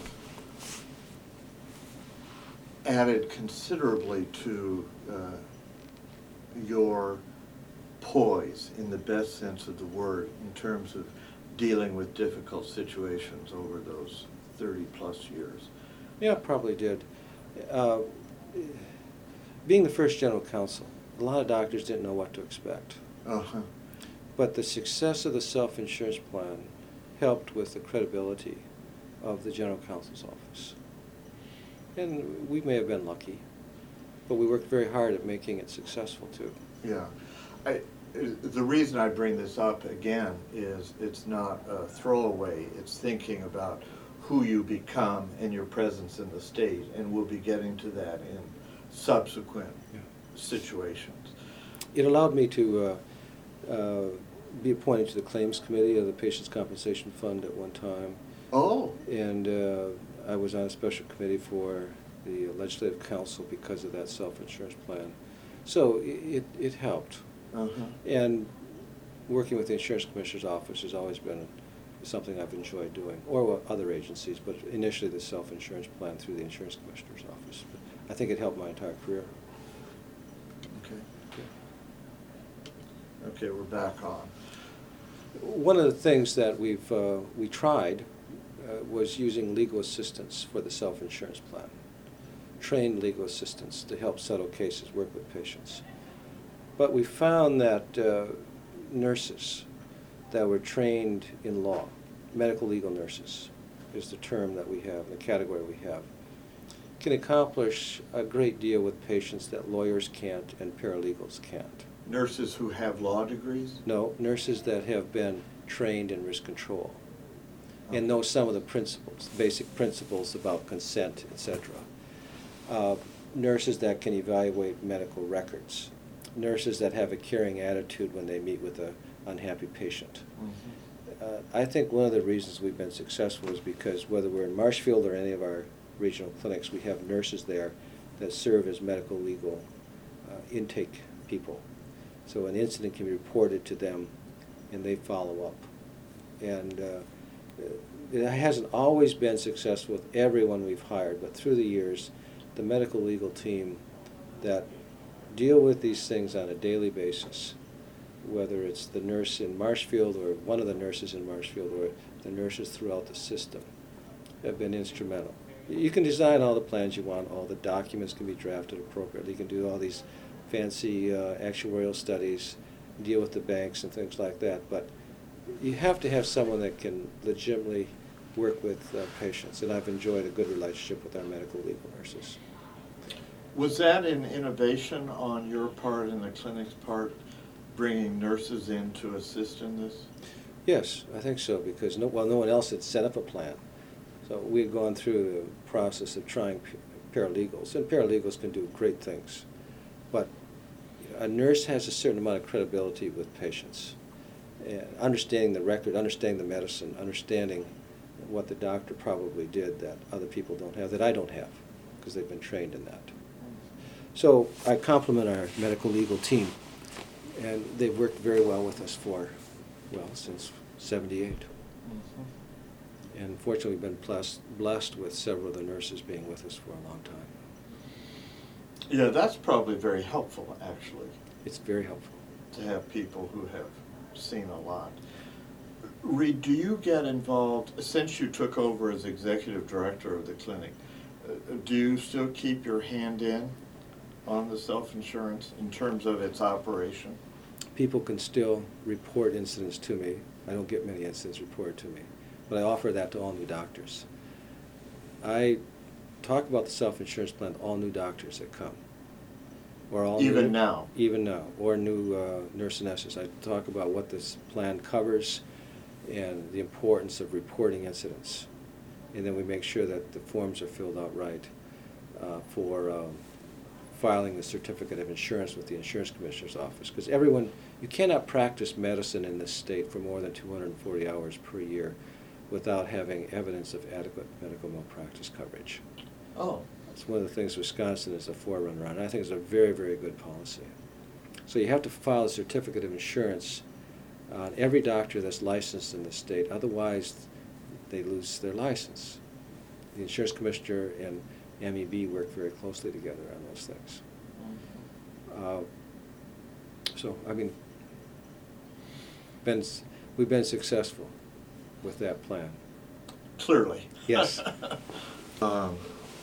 added considerably to uh, your poise, in the best sense of the word, in terms of dealing with difficult situations over those thirty plus years. Yeah, probably did. Uh, being the first general counsel, a lot of doctors didn't know what to expect. Uh-huh. But the success of the self-insurance plan helped with the credibility of the general counsel's office. And we may have been lucky, but we worked very hard at making it successful too. Yeah. I, the reason I bring this up again is it's not a throwaway. It's thinking about who you become and your presence in the state, and we'll be getting to that in subsequent yeah. situations. It allowed me to uh, uh, be appointed to the claims committee of the Patients' Compensation Fund at one time. Oh. And uh, I was on a special committee for the Legislative Council because of that self-insurance plan. So it, it helped. Uh-huh. And working with the Insurance Commissioner's Office has always been something I've enjoyed doing, or other agencies, but initially the self-insurance plan through the Insurance Commissioner's Office. But I think it helped my entire career. Okay. Okay, we're back on. One of the things that we've uh, we tried uh, was using legal assistance for the self-insurance plan. Trained legal assistants to help settle cases, work with patients. But we found that uh, nurses that were trained in law, medical legal nurses is the term that we have, the category we have, can accomplish a great deal with patients that lawyers can't and paralegals can't. Nurses who have law degrees? No, nurses that have been trained in risk control and know some of the principles, basic principles about consent, et cetera. Uh, nurses that can evaluate medical records. Nurses that have a caring attitude when they meet with an unhappy patient. Mm-hmm. uh, I think one of the reasons we've been successful is because whether we're in Marshfield or any of our regional clinics, we have nurses there that serve as medical legal uh, intake people. So an incident can be reported to them and they follow up. And uh, it hasn't always been successful with everyone we've hired, but through the years, the medical legal team that deal with these things on a daily basis, whether it's the nurse in Marshfield or one of the nurses in Marshfield or the nurses throughout the system, have been instrumental. You can design all the plans you want, all the documents can be drafted appropriately, you can do all these fancy uh, actuarial studies, deal with the banks and things like that, but you have to have someone that can legitimately work with uh, patients, and I've enjoyed a good relationship with our medical legal nurses. Was that an innovation on your part and the clinic's part, bringing nurses in to assist in this? Yes, I think so, because no, well, no one else had set up a plan. So we had gone through the process of trying paralegals, and paralegals can do great things. But a nurse has a certain amount of credibility with patients. And understanding the record, understanding the medicine, understanding what the doctor probably did that other people don't have, that I don't have, because they've been trained in that. So I compliment our medical legal team, and they've worked very well with us for, well, since seventy-eight. Mm-hmm. And fortunately, we've been blessed, blessed with several of the nurses being with us for a long time. Yeah, that's probably very helpful, actually. It's very helpful. To have people who have seen a lot. Reed, do you get involved, since you took over as executive director of the clinic, uh, do you still keep your hand in on the self-insurance in terms of its operation? People can still report incidents to me. I don't get many incidents reported to me, but I offer that to all new doctors. I talk about the self-insurance plan to all new doctors that come. Or all even new, now? Even now, or new uh, nurse anesthetists. I talk about what this plan covers and the importance of reporting incidents. And then we make sure that the forms are filled out right uh, for um, filing the certificate of insurance with the Insurance Commissioner's Office. Because everyone, you cannot practice medicine in this state for more than two hundred forty hours per year without having evidence of adequate medical malpractice coverage. Oh. It's one of the things Wisconsin is a forerunner on. I think it's a very, very good policy. So you have to file a certificate of insurance on every doctor that's licensed in the state. Otherwise, they lose their license. The Insurance Commissioner and M E B work very closely together on those things. Uh, so, I mean, been, we've been successful with that plan. Clearly. Yes. um,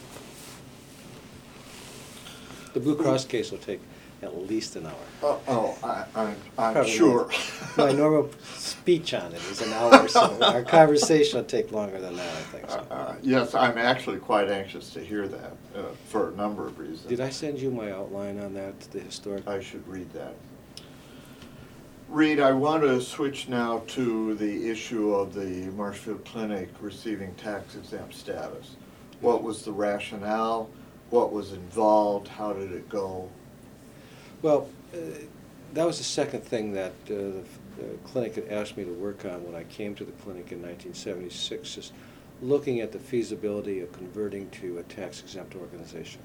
The Blue Cross case will take at least an hour. Oh, oh I, I'm, I'm Probably sure. My normal speech on it is an hour, so our conversation will take longer than that, I think. So. Uh, uh, yes, I'm actually quite anxious to hear that uh, for a number of reasons. Did I send you my outline on that, the historic? I should read that. Reed, I want to switch now to the issue of the Marshfield Clinic receiving tax exempt status. What was the rationale? What was involved? How did it go? Well, uh, that was the second thing that uh, the, the clinic had asked me to work on when I came to the clinic in nineteen seventy-six. Is looking at the feasibility of converting to a tax-exempt organization.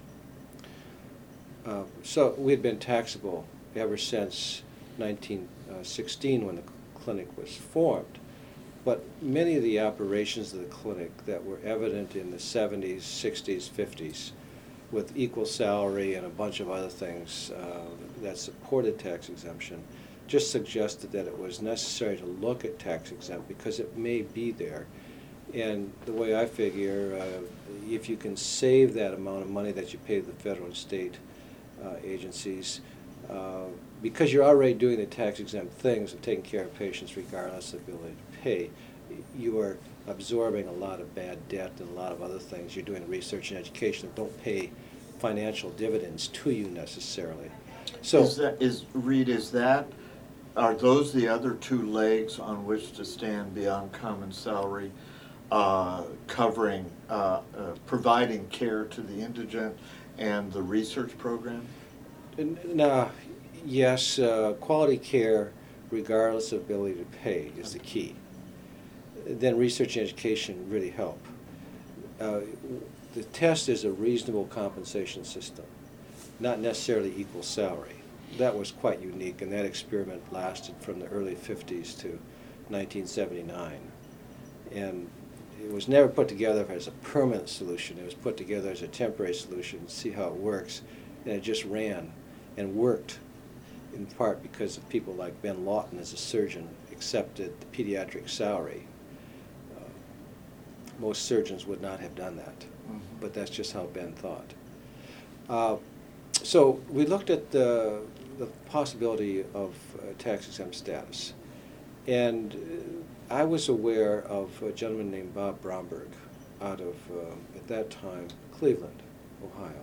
Uh, so we had been taxable ever since nineteen sixteen when the clinic was formed. But many of the operations of the clinic that were evident in the seventies, sixties, fifties, with equal salary and a bunch of other things uh, that supported tax exemption, just suggested that it was necessary to look at tax exempt because it may be there. And the way I figure, uh, if you can save that amount of money that you pay to the federal and state uh, agencies, uh, because you're already doing the tax exempt things of taking care of patients regardless of ability to pay, you are absorbing a lot of bad debt and a lot of other things. You're doing research and education that don't pay financial dividends to you necessarily. So is that, is, Reed, is that, are those the other two legs on which to stand beyond common salary, uh, covering, uh, uh, providing care to the indigent and the research program? Now, yes, uh, quality care regardless of ability to pay is the key. Then research and education really help. Uh, the test is a reasonable compensation system, not necessarily equal salary. That was quite unique, and that experiment lasted from the early fifties to nineteen seventy-nine. And it was never put together as a permanent solution. It was put together as a temporary solution to see how it works, and it just ran and worked in part because of people like Ben Lawton as a surgeon accepted the pediatric salary. Uh, most surgeons would not have done that, mm-hmm. but that's just how Ben thought. Uh, so we looked at the, the possibility of uh, tax-exempt status, and uh, I was aware of a gentleman named Bob Bromberg out of, uh, at that time, Cleveland, Ohio.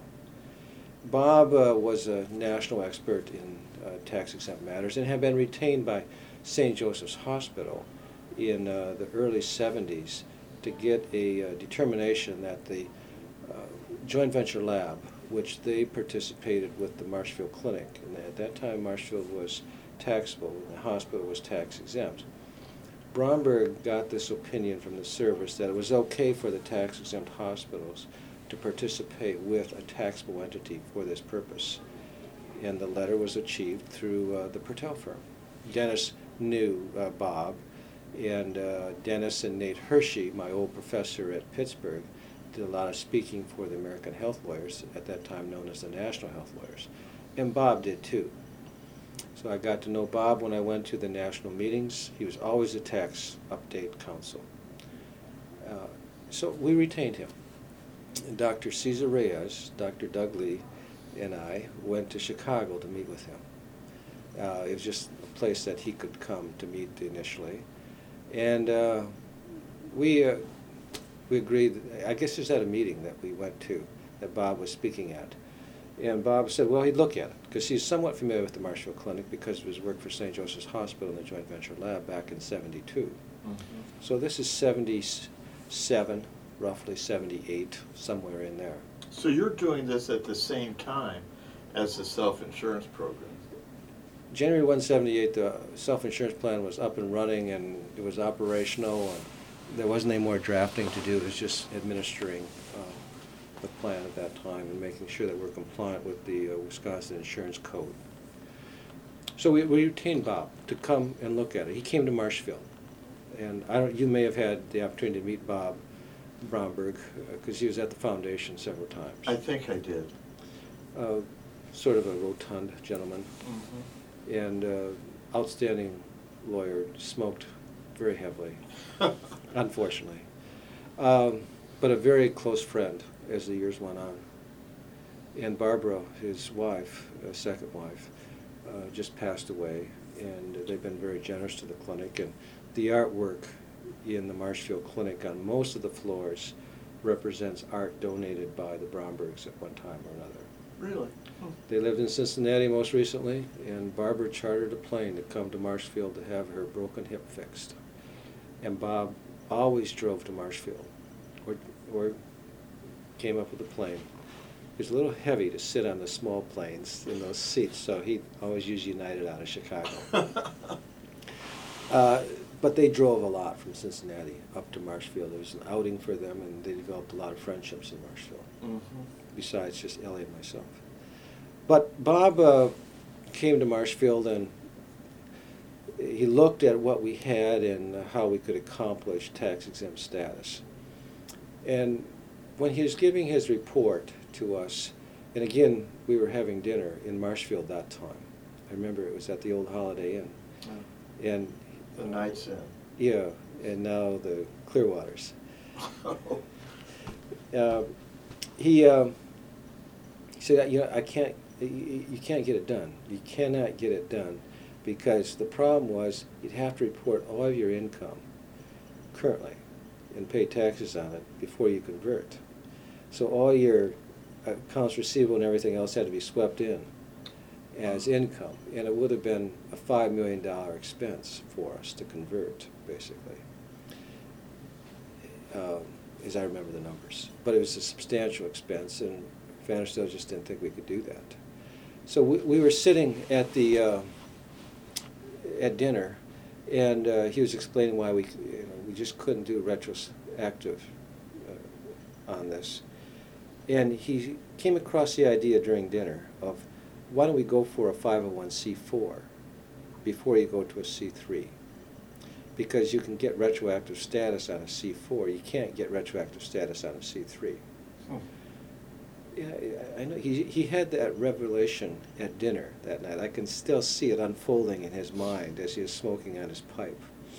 Bob uh, was a national expert in uh, tax-exempt matters and had been retained by Saint Joseph's Hospital in uh, the early seventies to get a uh, determination that the uh, joint venture lab, which they participated with the Marshfield Clinic, and at that time Marshfield was taxable and the hospital was tax-exempt. Bromberg got this opinion from the service that it was okay for the tax-exempt hospitals to participate with a taxable entity for this purpose. And the letter was achieved through uh, the Pertel firm. Dennis knew uh, Bob, and uh, Dennis and Nate Hershey, my old professor at Pittsburgh, did a lot of speaking for the American Health Lawyers, at that time known as the National Health Lawyers. And Bob did too. So I got to know Bob when I went to the national meetings. He was always a tax update counsel. Uh, so we retained him. And Doctor Cesar Reyes, Doctor Doug Lee, and I went to Chicago to meet with him. Uh, it was just a place that he could come to meet initially. And uh, we uh, we agreed, I guess it was at a meeting that we went to, that Bob was speaking at. And Bob said, well, he'd look at it, because he's somewhat familiar with the Marshfield Clinic because of his work for Saint Joseph's Hospital and the joint venture lab back in seventy-two. Mm-hmm. So this is seventy-seven, roughly seventy-eight, somewhere in there. So you're doing this at the same time as the self-insurance program? January first, seventy-eight, the self-insurance plan was up and running and it was operational, and there wasn't any more drafting to do. It was just administering uh, the plan at that time and making sure that we're compliant with the uh, Wisconsin Insurance Code. So we, we retained Bob to come and look at it. He came to Marshfield, and I don't. You may have had the opportunity to meet Bob Bromberg because uh, he was at the foundation several times. I think I did. Uh, sort of a rotund gentleman, mm-hmm. and uh, outstanding lawyer. Smoked very heavily, unfortunately, um, but a very close friend as the years went on. And Barbara, his wife, uh, second wife, uh, just passed away, and they've been very generous to the clinic. And the artwork in the Marshfield Clinic on most of the floors represents art donated by the Brombergs at one time or another. Really? Hmm. They lived in Cincinnati most recently, and Barbara chartered a plane to come to Marshfield to have her broken hip fixed. And Bob always drove to Marshfield, or, or came up with a plane. It was a little heavy to sit on the small planes in those seats, so he always used United out of Chicago. uh, but they drove a lot from Cincinnati up to Marshfield. There was an outing for them, and they developed a lot of friendships in Marshfield, mm-hmm. besides just Ellie and myself. But Bob uh, came to Marshfield, and he looked at what we had and how we could accomplish tax-exempt status. And when he was giving his report to us, and again, we were having dinner in Marshfield that time. I remember it was at the old Holiday Inn. Oh. And the Knights Inn. Yeah, and now the Clearwaters. uh, he, um, he said, you know, I can't, you, you can't get it done. You cannot get it done, because the problem was you'd have to report all of your income currently and pay taxes on it before you convert. So all your accounts receivable and everything else had to be swept in as income, and it would have been a five million dollar expense for us to convert, basically, um, as I remember the numbers. But it was a substantial expense, and Vanderstel just didn't think we could do that. So we, we were sitting at the uh, at dinner, and uh, he was explaining why we you know, we just couldn't do retroactive uh, on this. And he came across the idea during dinner of, why don't we go for a five oh one c four before you go to a C three? Because you can get retroactive status on a C four. You can't get retroactive status on a C three. Hmm. Yeah, I know. He, he had that revelation at dinner that night. I can still see it unfolding in his mind as he was smoking on his pipe.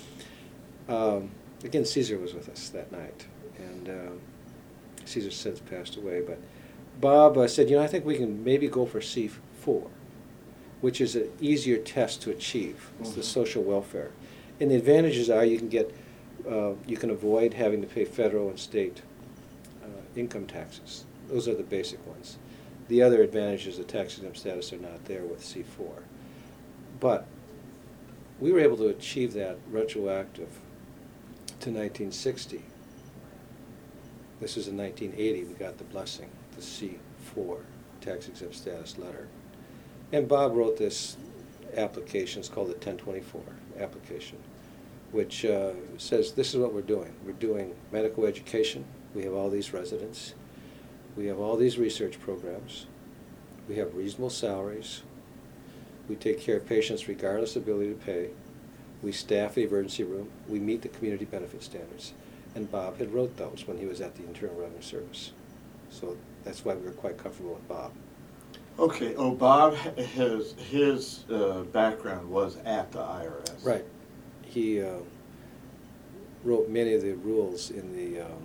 Um, again, Caesar was with us that night, and um, Caesar since passed away. But Bob uh, said, you know, I think we can maybe go for C four, which is an easier test to achieve. It's mm-hmm. the social welfare. And the advantages are you can get, uh, you can avoid having to pay federal and state uh, income taxes. Those are the basic ones. The other advantages of tax-exempt status are not there with C four. But we were able to achieve that retroactive to nineteen sixty. This was in nineteen eighty, we got the blessing, the C four tax-exempt status letter. And Bob wrote this application, it's called the ten twenty-four application, which uh, says this is what we're doing. We're doing medical education. We have all these residents. We have all these research programs. We have reasonable salaries. We take care of patients regardless of ability to pay. We staff the emergency room. We meet the community benefit standards. And Bob had wrote those when he was at the Internal Revenue Service. So that's why we were quite comfortable with Bob. Okay. Oh, Bob, his, his uh, background was at the I R S. Right. He uh, wrote many of the rules in the um,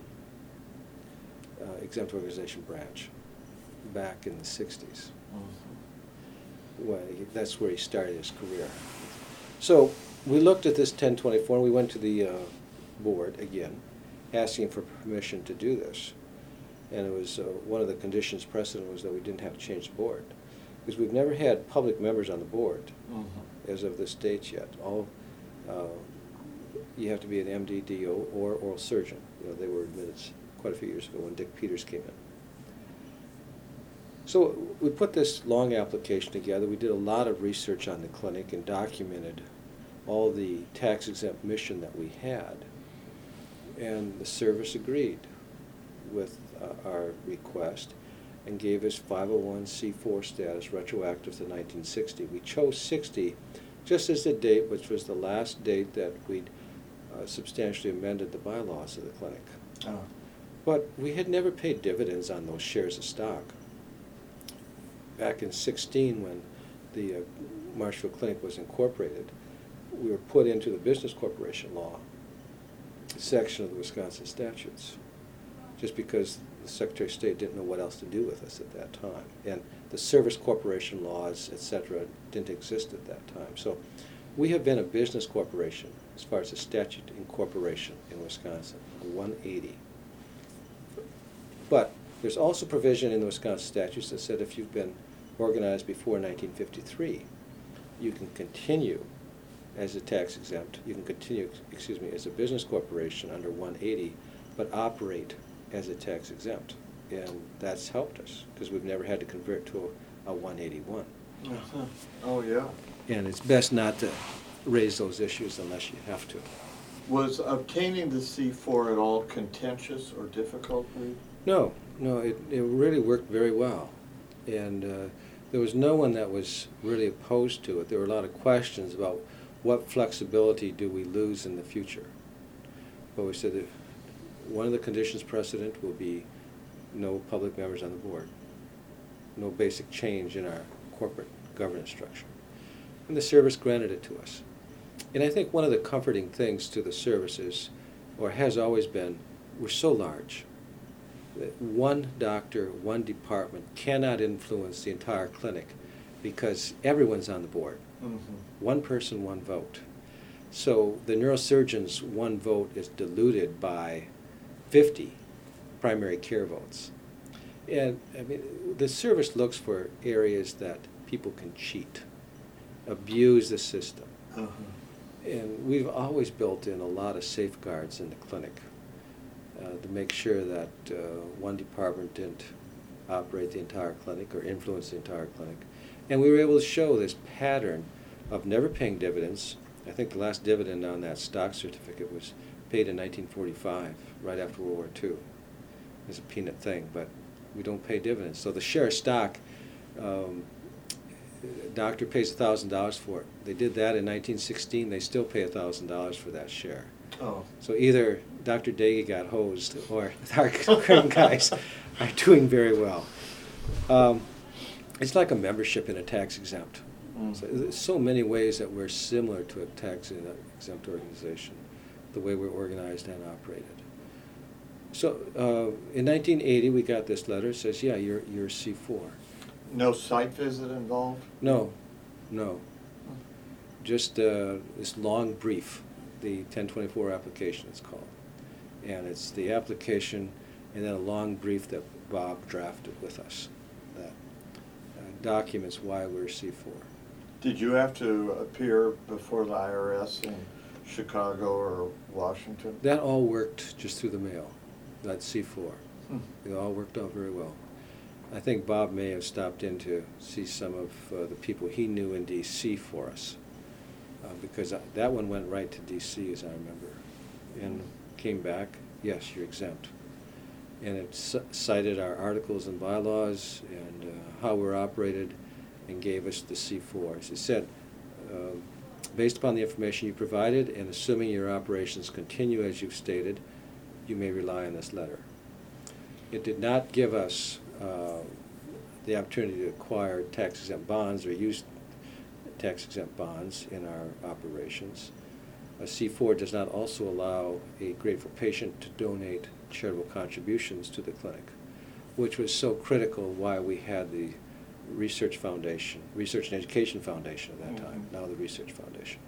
uh, exempt organization branch back in the sixties. Mm-hmm. Well, he, that's where he started his career. So we looked at this ten twenty-four, and we went to the uh, board again, asking for permission to do this. And it was uh, one of the conditions precedent was that we didn't have to change the board, because we've never had public members on the board mm-hmm. as of this date yet. All uh, you have to be an M D, D O, or oral surgeon. You know, they were admitted quite a few years ago when Dick Peters came in. So we put this long application together. We did a lot of research on the clinic and documented all the tax-exempt mission that we had. And the service agreed with uh, our request and gave us five oh one c four status retroactive to nineteen sixty. We chose sixty just as the date, which was the last date that we'd uh, substantially amended the bylaws of the clinic. Oh. But we had never paid dividends on those shares of stock. Back in sixteen, when the uh, Marshfield Clinic was incorporated, we were put into the Business Corporation Law section of the Wisconsin statutes, just because the Secretary of State didn't know what else to do with us at that time. And the service corporation laws, et cetera, didn't exist at that time. So we have been a business corporation as far as the statute incorporation in Wisconsin, one eighty. But there's also provision in the Wisconsin statutes that said if you've been organized before nineteen fifty-three, you can continue as a tax exempt, you can continue, excuse me, as a business corporation under one eighty, but operate as a tax exempt. And that's helped us, because we've never had to convert to a, a one eighty-one. Uh-huh. Oh, yeah. And it's best not to raise those issues unless you have to. Was obtaining the C four at all contentious or difficult for you? No, no, it, it really worked very well. And uh, there was no one that was really opposed to it. There were a lot of questions about what flexibility do we lose in the future. But we said that one of the conditions precedent will be no public members on the board, no basic change in our corporate governance structure. And the service granted it to us. And I think one of the comforting things to the service is, or has always been, we're so large that one doctor, one department cannot influence the entire clinic because everyone's on the board. Mm-hmm. One person, one vote. So the neurosurgeon's one vote is diluted by fifty primary care votes. And I mean, the service looks for areas that people can cheat, abuse the system. Uh-huh. And we've always built in a lot of safeguards in the clinic uh, to make sure that uh, one department didn't operate the entire clinic or influence the entire clinic. And we were able to show this pattern of never paying dividends. I think the last dividend on that stock certificate was paid in nineteen forty-five, right after World War Two. It's a peanut thing, but we don't pay dividends. So the share of stock, um, a doctor pays one thousand dollars for it. They did that in nineteen sixteen. They still pay one thousand dollars for that share. Oh. So either Doctor Daigie got hosed or our current guys are doing very well. Um, it's like a membership in a tax exempt. Mm. So there's so many ways that we're similar to a tax exempt organization, the way we're organized and operated. So uh, in nineteen eighty, we got this letter. It says, yeah, you're, you're C four. No site visit involved? No, no. Just uh, this long brief, the ten twenty-four application it's called. And it's the application and then a long brief that Bob drafted with us that uh, documents why we're C four. Did you have to appear before the I R S in Chicago or Washington? That all worked just through the mail, that C four. Hmm. It all worked out very well. I think Bob may have stopped in to see some of uh, the people he knew in D C for us, uh, because I, that one went right to D C, as I remember, and came back, yes, you're exempt. And it c cited our articles and bylaws and uh, how we're operated and gave us the C four. As it said, uh, based upon the information you provided and assuming your operations continue as you've stated, you may rely on this letter. It did not give us uh, the opportunity to acquire tax-exempt bonds or use tax-exempt bonds in our operations. A C four does not also allow a grateful patient to donate charitable contributions to the clinic, which was so critical why we had the Research Foundation, Research and Education Foundation at that mm-hmm. time, now the Research Foundation.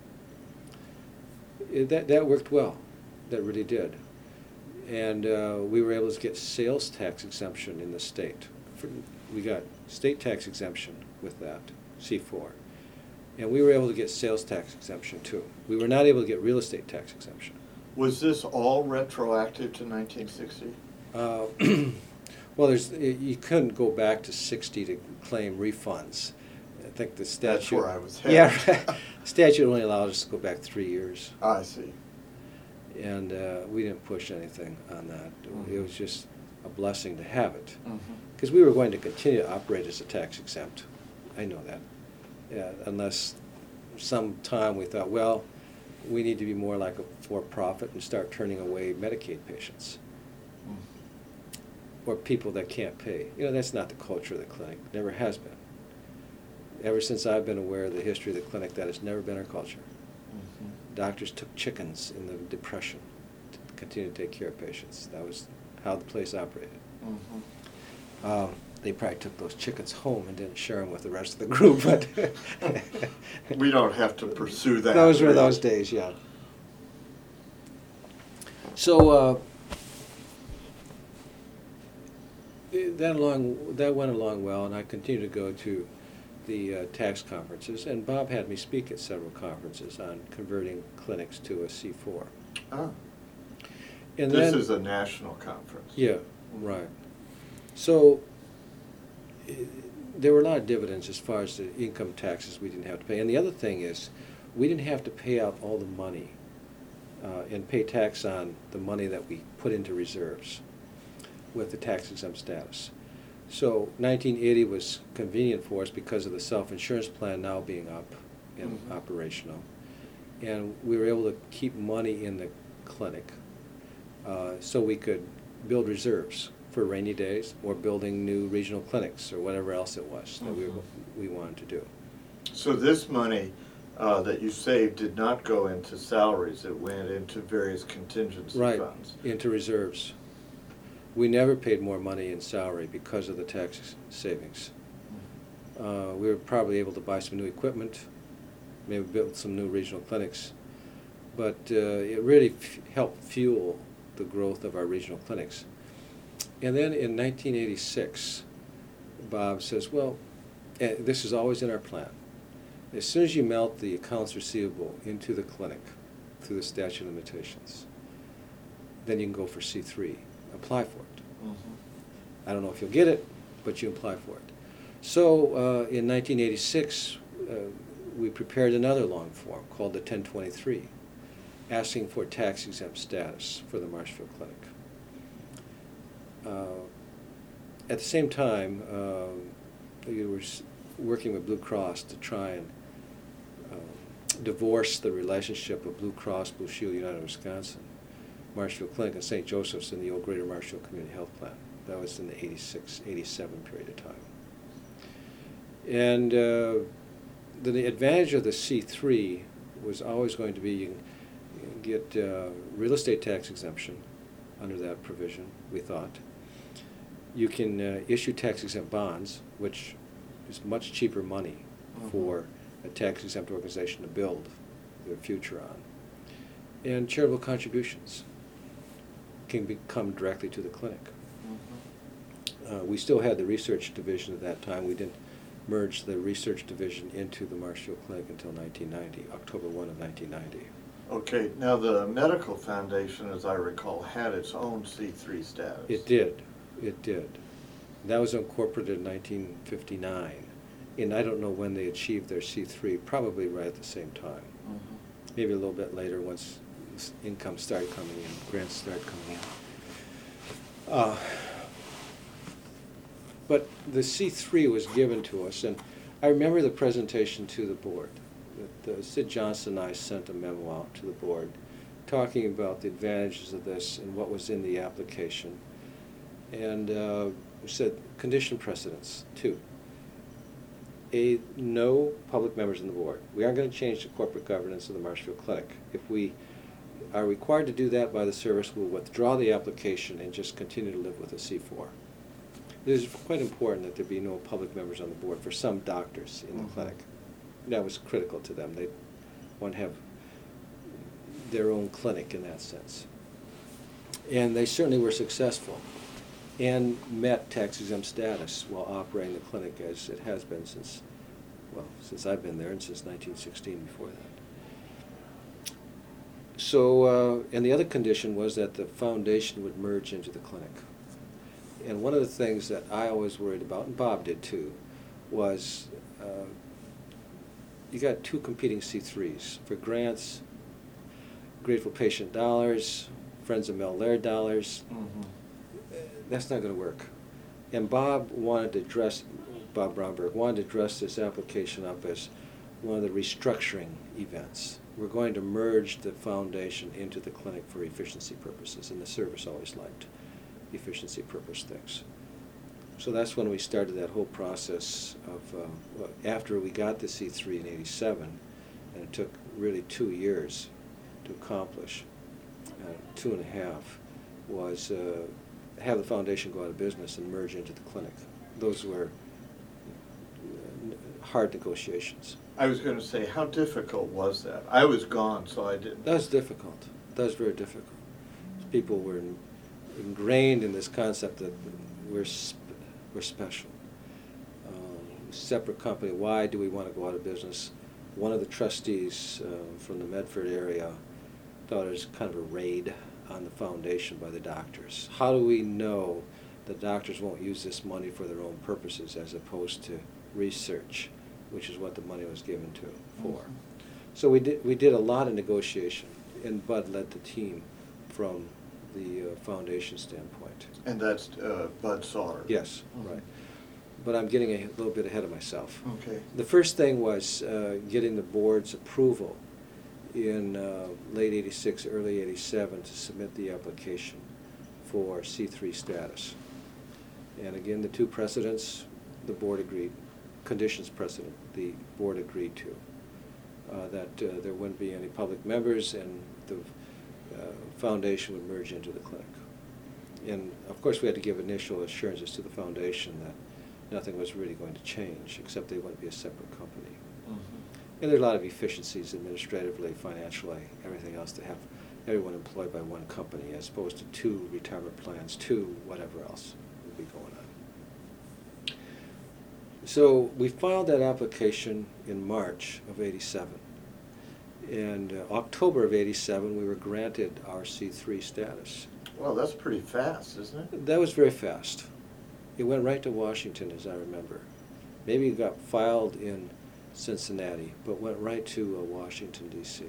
It, that, that worked well. That really did. And uh, we were able to get sales tax exemption in the state. For, we got state tax exemption with that, C four. And we were able to get sales tax exemption too. We were not able to get real estate tax exemption. Was this all retroactive to nineteen sixty? Uh, well, there's you couldn't go back to sixty to claim refunds. I think the statute. That's where I was headed. Yeah, statute only allowed us to go back three years. I see. And uh, we didn't push anything on that. Mm-hmm. It was just a blessing to have it, because mm-hmm. we were going to continue to operate as a tax exempt. I know that, yeah, unless sometime we thought, well, we need to be more like a for-profit and start turning away Medicaid patients mm. or people that can't pay. You know, that's not the culture of the clinic. Never has been. Ever since I've been aware of the history of the clinic, that has never been our culture. Mm-hmm. Doctors took chickens in the Depression to continue to take care of patients. That was how the place operated. Mm-hmm. um, they probably took those chickens home and didn't share them with the rest of the group. But we don't have to pursue that. Those were those days, yeah. So uh, that along that went along well, and I continued to go to the uh, tax conferences, and Bob had me speak at several conferences on converting clinics to a C four. Ah. And this then, is a national conference. Yeah, right. So there were a lot of dividends as far as the income taxes we didn't have to pay. And the other thing is, we didn't have to pay out all the money uh, and pay tax on the money that we put into reserves with the tax-exempt status. So nineteen eighty was convenient for us because of the self-insurance plan now being up and mm-hmm. operational. And we were able to keep money in the clinic uh, so we could build reserves for rainy days or building new regional clinics or whatever else it was that mm-hmm. we, we wanted to do. So this money uh, that you saved did not go into salaries, it went into various contingency right, funds. Into reserves. We never paid more money in salary because of the tax savings. Uh, we were probably able to buy some new equipment, maybe build some new regional clinics, but uh, it really f helped fuel the growth of our regional clinics. And then in nineteen eighty-six, Bob says, well, and this is always in our plan, as soon as you melt the accounts receivable into the clinic through the statute of limitations, then you can go for C three. Apply for it. Mm-hmm. I don't know if you'll get it, but you apply for it. So uh, in nineteen eighty-six, uh, we prepared another long form called the ten twenty-three, asking for tax-exempt status for the Marshfield Clinic. Uh, at the same time, uh, we were working with Blue Cross to try and uh, divorce the relationship of Blue Cross Blue Shield United of Wisconsin, Marshfield Clinic, and Saint Joseph's in the old Greater Marshfield Community Health Plan. That was in the eighty-six, eighty-seven period of time. And uh, the, the advantage of the C three was always going to be you can get uh, real estate tax exemption under that provision, we thought. You can uh, issue tax-exempt bonds, which is much cheaper money mm-hmm. for a tax-exempt organization to build their future on. And charitable contributions can be, come directly to the clinic. Mm-hmm. uh, we still had the research division at that time. We didn't merge the research division into the Marshfield Clinic until nineteen ninety, October first of nineteen ninety. Okay, now the Medical Foundation, as I recall, had its own C three status. It did, it did. That was incorporated in nineteen fifty-nine, and I don't know when they achieved their C three, probably right at the same time. Mm-hmm. Maybe a little bit later once income started coming in, grants started coming in. Uh, but the C three was given to us, and I remember the presentation to the board. That, uh, Sid Johnson and I sent a memo out to the board talking about the advantages of this and what was in the application. And uh, we said condition precedents, two. A, no public members on the board. We aren't going to change the corporate governance of the Marshfield Clinic. If we are required to do that by the service, we'll withdraw the application and just continue to live with a C four. It is quite important that there be no public members on the board for some doctors in the mm-hmm. clinic. That was critical to them. They want to have their own clinic in that sense. And they certainly were successful and met tax-exempt status while operating the clinic as it has been since, well, since I've been there and since nineteen sixteen before that. So, uh, and the other condition was that the foundation would merge into the clinic. And one of the things that I always worried about, and Bob did too, was uh, you got two competing C threes for grants, Grateful Patient dollars, Friends of Mel Laird dollars. Mm-hmm. That's not going to work. And Bob wanted to dress, Bob Bromberg wanted to dress this application up as one of the restructuring events. We're going to merge the foundation into the clinic for efficiency purposes, and the service always liked efficiency purpose things. So that's when we started that whole process of, uh, well, after we got the C three in eighty-seven, and it took really two years to accomplish, uh, two and a half, was uh, have the foundation go out of business and merge into the clinic. Those were hard negotiations. I was going to say, how difficult was that? I was gone, so I didn't. That was difficult. That was very difficult. People were in, ingrained in this concept that we're sp we're special. Um, separate company. Why do we want to go out of business? One of the trustees uh, from the Medford area thought it was kind of a raid on the foundation by the doctors. How do we know the doctors won't use this money for their own purposes as opposed to research, which is what the money was given to for? So we did, we did a lot of negotiation, and Bud led the team from the uh, foundation standpoint. And that's uh, Bud Sauter? Yes, Mhm. right. But I'm getting a little bit ahead of myself. Okay. The first thing was uh, getting the board's approval in uh, late eighty-six, early eighty-seven to submit the application for C three status. And again, the two precedents, the board agreed, conditions precedent, the board agreed to. Uh, that uh, there wouldn't be any public members and the uh, foundation would merge into the clinic. And of course we had to give initial assurances to the foundation that nothing was really going to change, except they wouldn't be a separate company. Mm-hmm. And there are a lot of efficiencies administratively, financially, everything else to have everyone employed by one company as opposed to two retirement plans, two whatever else would be going on. So we filed that application in March of eighty-seven. And uh, October of eighty-seven, we were granted our C three status. Well, that's pretty fast, isn't it? That was very fast. It went right to Washington, as I remember. Maybe it got filed in Cincinnati, but went right to uh, Washington, D C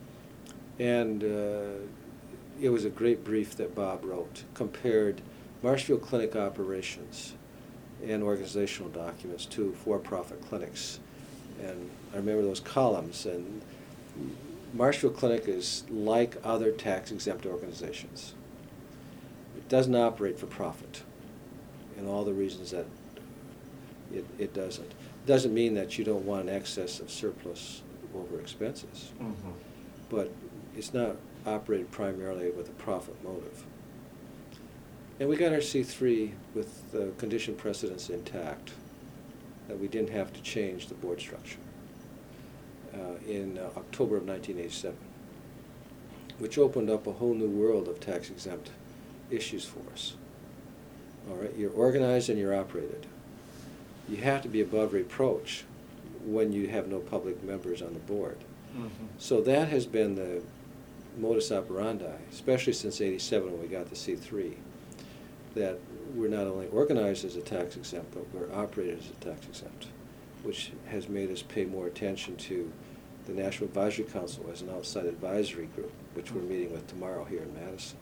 And uh, it was a great brief that Bob wrote, compared Marshfield Clinic operations and organizational documents to for-profit clinics. And I remember those columns, and Marshfield Clinic is like other tax-exempt organizations. It doesn't operate for profit, and all the reasons that it, it doesn't. It doesn't mean that you don't want an excess of surplus over expenses, Mm-hmm. but it's not operated primarily with a profit motive. And we got our C three with the condition precedents intact, that we didn't have to change the board structure uh, in uh, October of nineteen eighty-seven, which opened up a whole new world of tax-exempt issues for us. All right, you're organized and you're operated. You have to be above reproach when you have no public members on the board. Mm-hmm. So that has been the modus operandi, especially since eighty-seven when we got the C three, that we're not only organized as a tax exempt, but we're operated as a tax exempt, which has made us pay more attention to the National Advisory Council as an outside advisory group, which we're meeting with tomorrow here in Madison.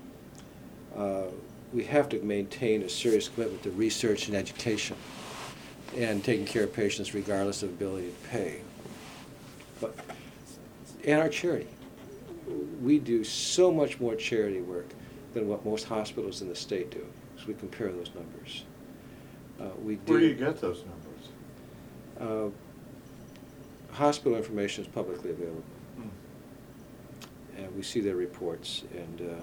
Uh, we have to maintain a serious commitment to research and education and taking care of patients regardless of ability to pay. But, and our charity. We do so much more charity work than what most hospitals in the state do, as we compare those numbers. Uh, we do, Where do you get those numbers? Uh, hospital information is publicly available. Mm. And we see their reports, and uh,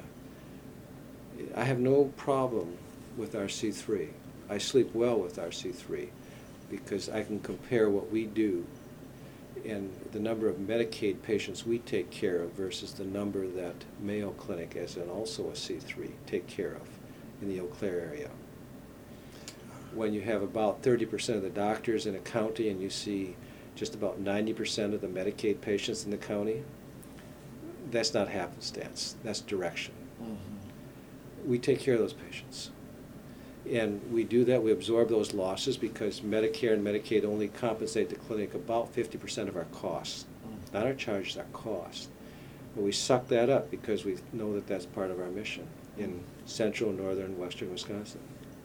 I have no problem with our C three. I sleep well with our C three because I can compare what we do and the number of Medicaid patients we take care of versus the number that Mayo Clinic, as an also a C three, take care of in the Eau Claire area. When you have about thirty percent of the doctors in a county and you see just about ninety percent of the Medicaid patients in the county, that's not happenstance, that's direction. Mm-hmm. We take care of those patients. And we do that, we absorb those losses because Medicare and Medicaid only compensate the clinic about fifty percent of our costs. Mm. Not our charges, our costs. But we suck that up because we know that that's part of our mission in central, northern, western Wisconsin.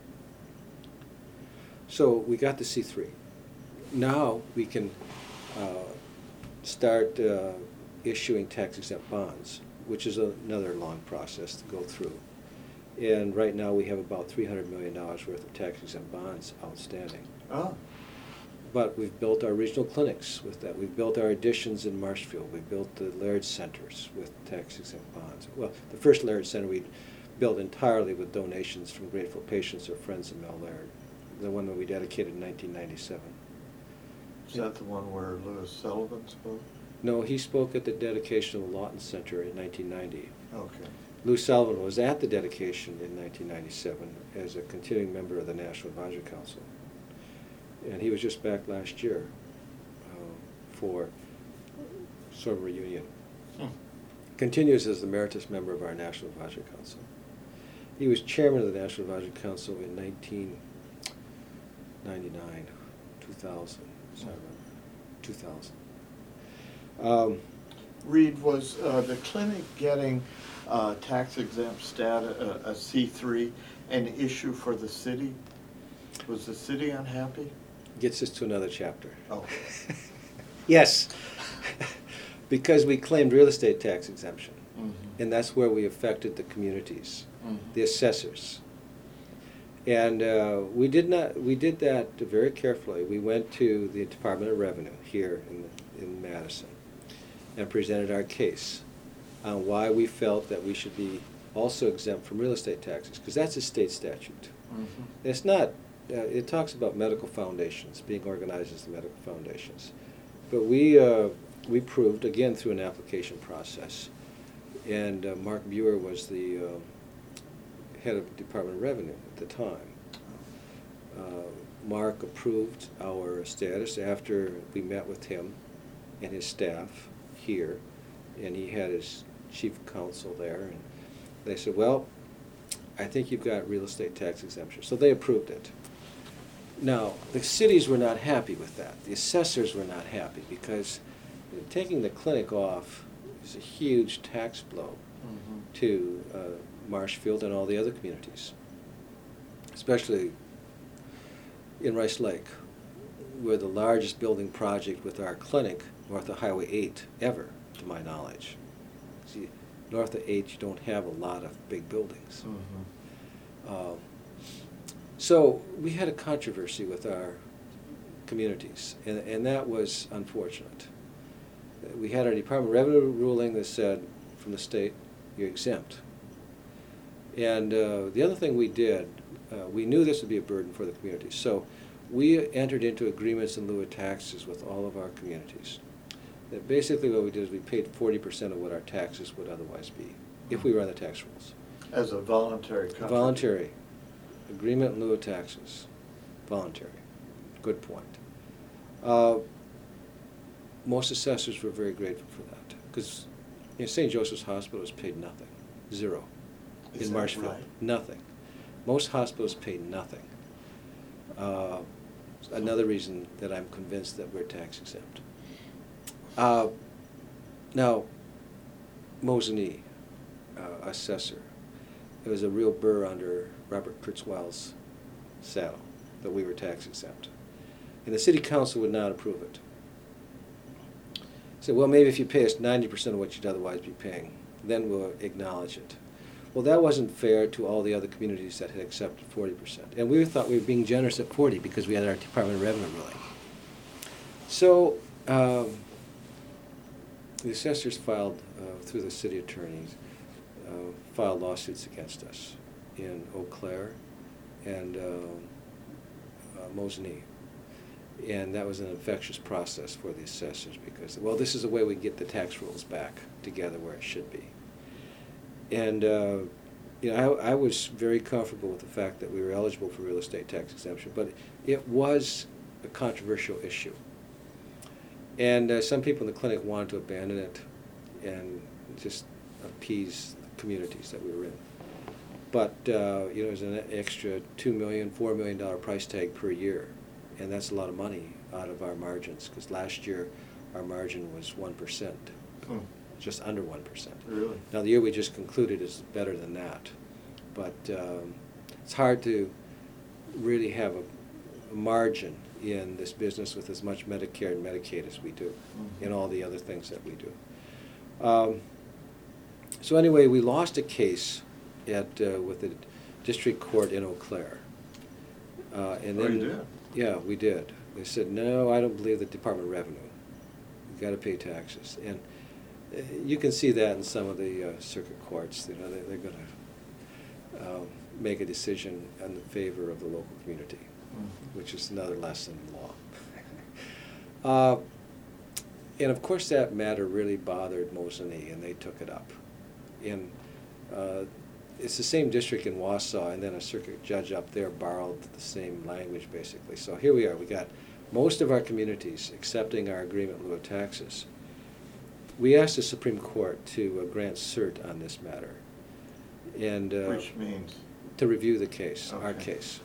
So we got the C three. Now we can uh, start uh, issuing tax-exempt bonds, which is a, another long process to go through. And right now we have about three hundred million dollars worth of tax-exempt bonds outstanding. Oh. But we've built our regional clinics with that. We've built our additions in Marshfield. We built the Laird Centers with tax-exempt bonds. Well, the first Laird Center we built entirely with donations from grateful patients or friends of Mel Laird, the one that we dedicated in nineteen ninety-seven. Is that the one where Louis Sullivan spoke? No, he spoke at the dedication of the Lawton Center in nineteen ninety. Okay. Lou Sullivan was at the dedication in nineteen ninety-seven as a continuing member of the National Advisory Council. And he was just back last year uh, for sort of a reunion. Hmm. Continues as the emeritus member of our National Advisory Council. He was chairman of the National Advisory Council in nineteen ninety-nine, two thousand, sorry, two thousand. Um, Reed, was uh, the clinic getting uh, tax exempt status, uh, a C three, an issue for the city? Was the city unhappy? gets us to another chapter. Oh. Yes, because we claimed real estate tax exemption, Mhm. and that's where we affected the communities, Mhm. the assessors. And uh, we did not. We did that very carefully. We went to the Department of Revenue here in in Madison and presented our case on why we felt that we should be also exempt from real estate taxes, because that's a state statute. Mhm. It's not. Uh, it talks about medical foundations being organized as the medical foundations, but we uh, we proved again through an application process, and uh, Mark Buer was the uh, head of Department of Revenue at the time. Uh, Mark approved our status after we met with him and his staff here, and he had his chief counsel there, and they said, well, I think you've got real estate tax exemption. So they approved it. Now, the cities were not happy with that. The assessors were not happy because taking the clinic off is a huge tax blow Mhm. to uh, Marshfield and all the other communities, especially in Rice Lake. We're the largest building project with our clinic north of Highway eight ever, to my knowledge. See, north of eight, you don't have a lot of big buildings. Mhm. Um, so we had a controversy with our communities, and, and that was unfortunate. We had our Department of Revenue ruling that said, from the state, you're exempt. And uh, the other thing we did, uh, we knew this would be a burden for the community, so we entered into agreements in lieu of taxes with all of our communities. That basically what we did is we paid forty percent of what our taxes would otherwise be, if we were on the tax rolls. As a voluntary contribution. Voluntary. Agreement in lieu of taxes. Voluntary. Good point. Uh, most assessors were very grateful for that, because you know, Saint Joseph's Hospital has paid nothing. Zero. Is In that Marshfield. right? Nothing. Most hospitals pay nothing. Uh, another reason that I'm convinced that we're tax exempt. Uh, now, Mosinee, uh, assessor, it was a real burr under Robert Kurzweil's saddle that we were tax exempt. And the city council would not approve it. Said, well, maybe if you pay us ninety percent of what you'd otherwise be paying, then we'll acknowledge it. Well, that wasn't fair to all the other communities that had accepted forty percent. And we thought we were being generous at forty because we had our Department of Revenue ruling. So um, the assessors filed, uh, through the city attorneys, uh, filed lawsuits against us in Eau Claire and uh, uh, Mosinee. And that was an infectious process for the assessors because, well, this is the way we get the tax rolls back together where it should be. And, uh, you know, I, I was very comfortable with the fact that we were eligible for real estate tax exemption, but it was a controversial issue. And uh, some people in the clinic wanted to abandon it and just appease the communities that we were in. But, uh, you know, there's an extra two million dollars, four million dollars price tag per year. And that's a lot of money out of our margins, because last year our margin was one percent, Hmm. just under one percent. Really? Now, the year we just concluded is better than that. But um, it's hard to really have a, a margin in this business with as much Medicare and Medicaid as we do, Mhm. and all the other things that we do. Um, so anyway, we lost a case at uh, with the district court in Eau Claire. Uh, and Oh, then, you did? Yeah, we did. They said, no, I don't believe the Department of Revenue. You've got to pay taxes. And uh, you can see that in some of the uh, circuit courts. You know, they, they're going to um, make a decision in favor of the local community, Mhm. which is another lesson in law. uh, and of course, that matter really bothered Mosinee, and they took it up. And uh, it's the same district in Wausau, and then a circuit judge up there borrowed the same language, basically. So here we are. We got most of our communities accepting our agreement in lieu of taxes. We asked the Supreme Court to uh, grant cert on this matter, and uh, Which means? to review the case, our Okay. case.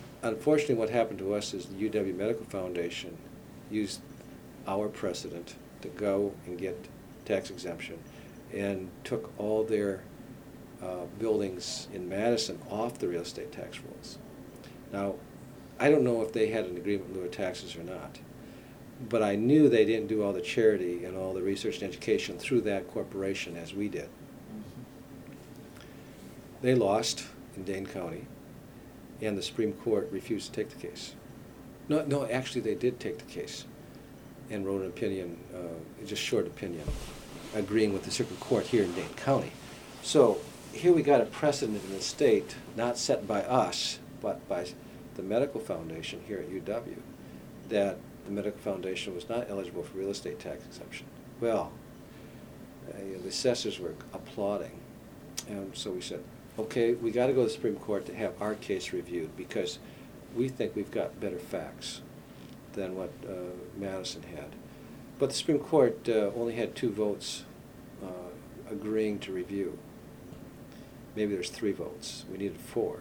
Unfortunately, what happened to us is the U W Medical Foundation used our precedent to go and get tax exemption and took all their uh, buildings in Madison off the real estate tax rolls. Now, I don't know if they had an agreement in lieu of taxes or not, but I knew they didn't do all the charity and all the research and education through that corporation as we did. Mm-hmm. They lost in Dane County, and the Supreme Court refused to take the case. No, no, actually they did take the case and wrote an opinion, uh, just short opinion, agreeing with the circuit court here in Dane County. So here we got a precedent in the state, not set by us, but by the Medical Foundation here at U W, that the Medical Foundation was not eligible for real estate tax exemption. Well, uh, the assessors were applauding, and so we said, okay, we got to go to the Supreme Court to have our case reviewed because we think we've got better facts than what uh, Madison had. But the Supreme Court uh, only had two votes uh, agreeing to review. Maybe there's three votes. We needed four.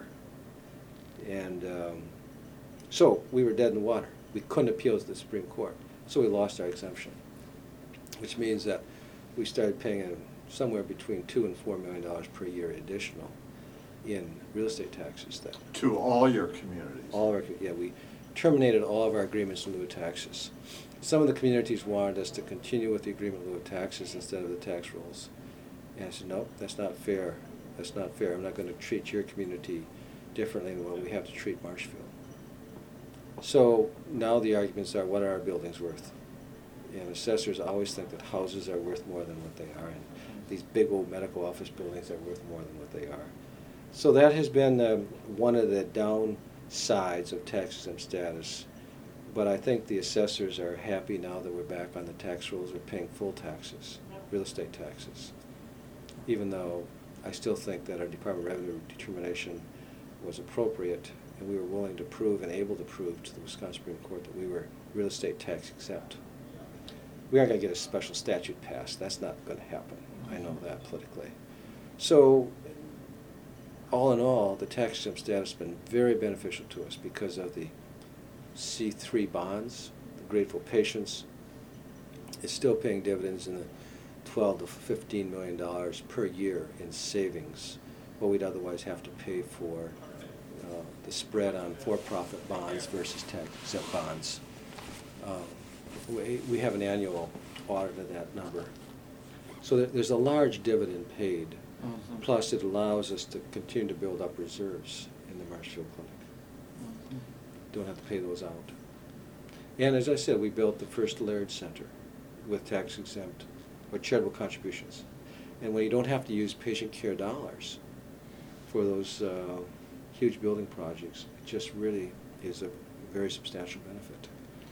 And um, so we were dead in the water. We couldn't appeal to the Supreme Court. So we lost our exemption, which means that we started paying uh, somewhere between two and four million dollars per year additional in real estate taxes. Then to all your communities. All of our, yeah, we terminated all of our agreements in lieu of taxes. Some of the communities wanted us to continue with the agreement in lieu of taxes instead of the tax rolls. And I said, no, that's not fair. That's not fair. I'm not going to treat your community differently than what we have to treat Marshfield. So now the arguments are, what are our buildings worth? And assessors always think that houses are worth more than what they are, and these big old medical office buildings are worth more than what they are. So that has been um, one of the downsides of tax exempt status. But I think the assessors are happy now that we're back on the tax rolls. We're paying full taxes, real estate taxes, even though I still think that our Department of Revenue determination was appropriate, and we were willing to prove and able to prove to the Wisconsin Supreme Court that we were real estate tax exempt. We aren't going to get a special statute passed. That's not going to happen. I know that politically. So all in all, the tax exempt status has been very beneficial to us because of the C three bonds, the Grateful Patients. Is still paying dividends in the twelve to fifteen million dollars per year in savings, what we'd otherwise have to pay for uh, the spread on for-profit bonds versus tax-exempt bonds. Uh, we, we have an annual audit of that number. So that there's a large dividend paid, mm-hmm. plus it allows us to continue to build up reserves in the Marshfield Clinic. Mm-hmm. Don't have to pay those out. And as I said, we built the first Laird Center with tax-exempt or charitable contributions. And when you don't have to use patient care dollars for those uh, huge building projects, it just really is a very substantial benefit.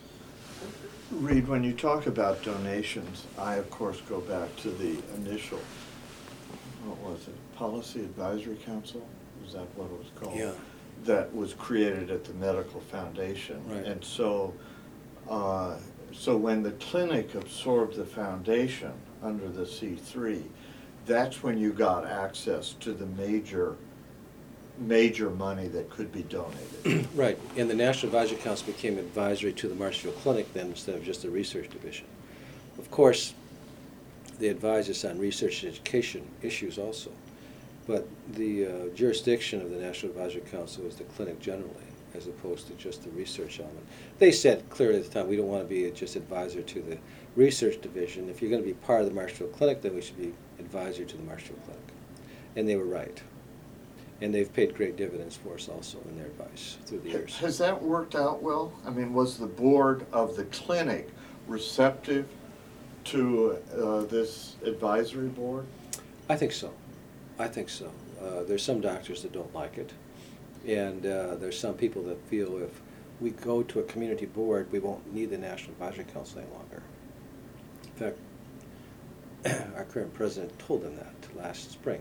Reed, when you talk about donations, I of course go back to the initial, what was it, Policy Advisory Council? Was that what it was called? Yeah. That was created at the Medical Foundation. Right. And so, uh, so when the clinic absorbed the foundation under the C three, that's when you got access to the major major money that could be donated. Right, and the National Advisory Council became advisory to the Marshfield Clinic then instead of just the research division. Of course, they advise us on research and education issues also, but the uh, jurisdiction of the National Advisory Council is the clinic generally, as opposed to just the research element. They said clearly at the time, we don't want to be just advisor to the research division. If you're going to be part of the Marshfield Clinic, then we should be advisor to the Marshfield Clinic. And they were right. And they've paid great dividends for us also in their advice through the years. Has that worked out well? I mean, was the board of the clinic receptive to uh, this advisory board? I think so. I think so. Uh, there's some doctors that don't like it. And uh, there's some people that feel if we go to a community board, we won't need the National Advisory Council any longer. In fact, our current president told them that last spring.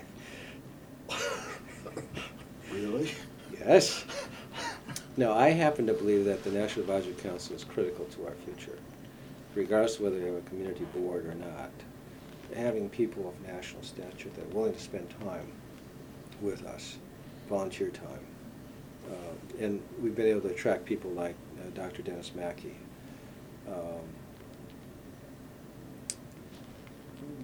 Really? Yes. No, I happen to believe that the National Advisory Council is critical to our future, regardless of whether we have a community board or not. Having people of national stature that are willing to spend time with us, volunteer time. Uh, and we've been able to attract people like uh, Doctor Dennis Mackey, um,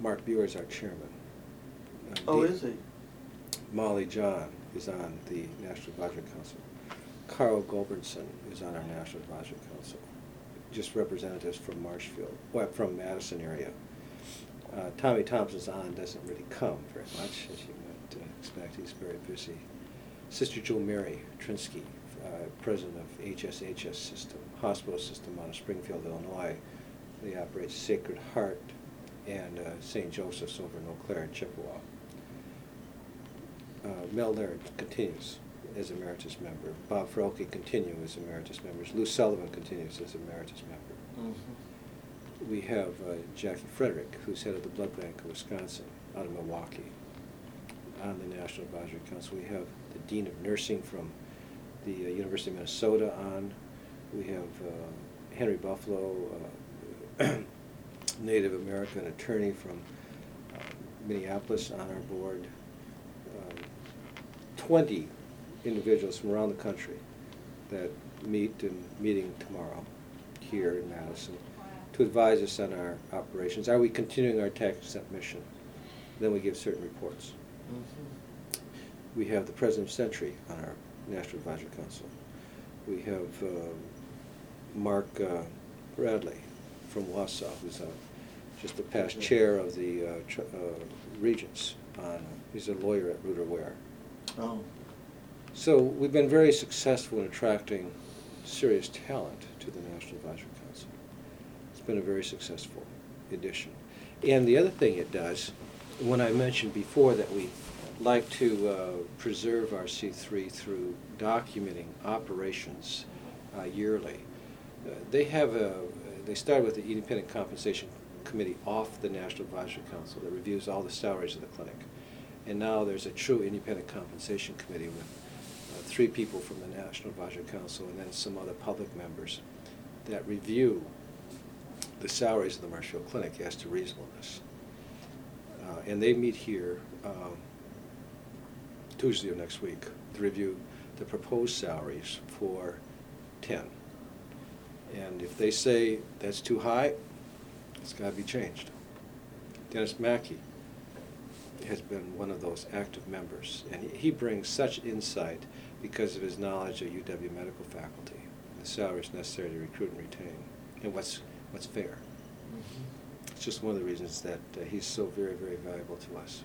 Mark Buer is our chairman. Uh, Oh, Dean- is he? Molly John is on the National Advisory Council. Carl Goldbertson is on our National Advisory Council. Just representatives from Marshfield, well, from Madison area. Uh, Tommy Thompson's on, doesn't really come very much, as you might uh, expect. He's very busy. Sister Jo Mary Trinsky, uh, president of H S H S System, hospital system out of Springfield, Illinois. They operate Sacred Heart and uh, Saint Joseph's over in Eau Claire and Chippewa. Uh, Mel Laird continues as emeritus member. Bob Frelke continues as emeritus members. Lou Sullivan continues as emeritus member. Mm-hmm. We have uh, Jackie Frederick, who's head of the Blood Bank of Wisconsin, out of Milwaukee, on the National Advisory Council. We have the Dean of Nursing from the uh, University of Minnesota on. We have uh, Henry Buffalo, uh, Native American attorney from uh, Minneapolis on our board. Um, twenty individuals from around the country that meet and meeting tomorrow here in Madison to advise us on our operations. Are we continuing our tax exempt mission? Then we give certain reports. Mm-hmm. We have the President of Century on our National Advisory Council. We have uh, Mark uh, Bradley from Wausau, who's a, just the past chair of the uh, tr uh, Regents. On, he's a lawyer at Ruder Ware. Oh. So we've been very successful in attracting serious talent to the National Advisory Council. It's been a very successful addition. And the other thing it does, when I mentioned before that we like to uh, preserve our C three through documenting operations uh, yearly, uh, they have a, they started with the Independent Compensation Committee off the National Advisory Council that reviews all the salaries of the clinic. And now there's a true Independent Compensation Committee with uh, three people from the National Advisory Council and then some other public members that review the salaries of the Marshfield Clinic as to reasonableness. Uh, and they meet here um, Tuesday of next week to review the proposed salaries for ten. And if they say that's too high, it's got to be changed. Dennis Mackey has been one of those active members, and he, he brings such insight because of his knowledge of U W medical faculty, the salaries necessary to recruit and retain, and what's what's fair. Mm-hmm. It's just one of the reasons that uh, he's so very, very valuable to us.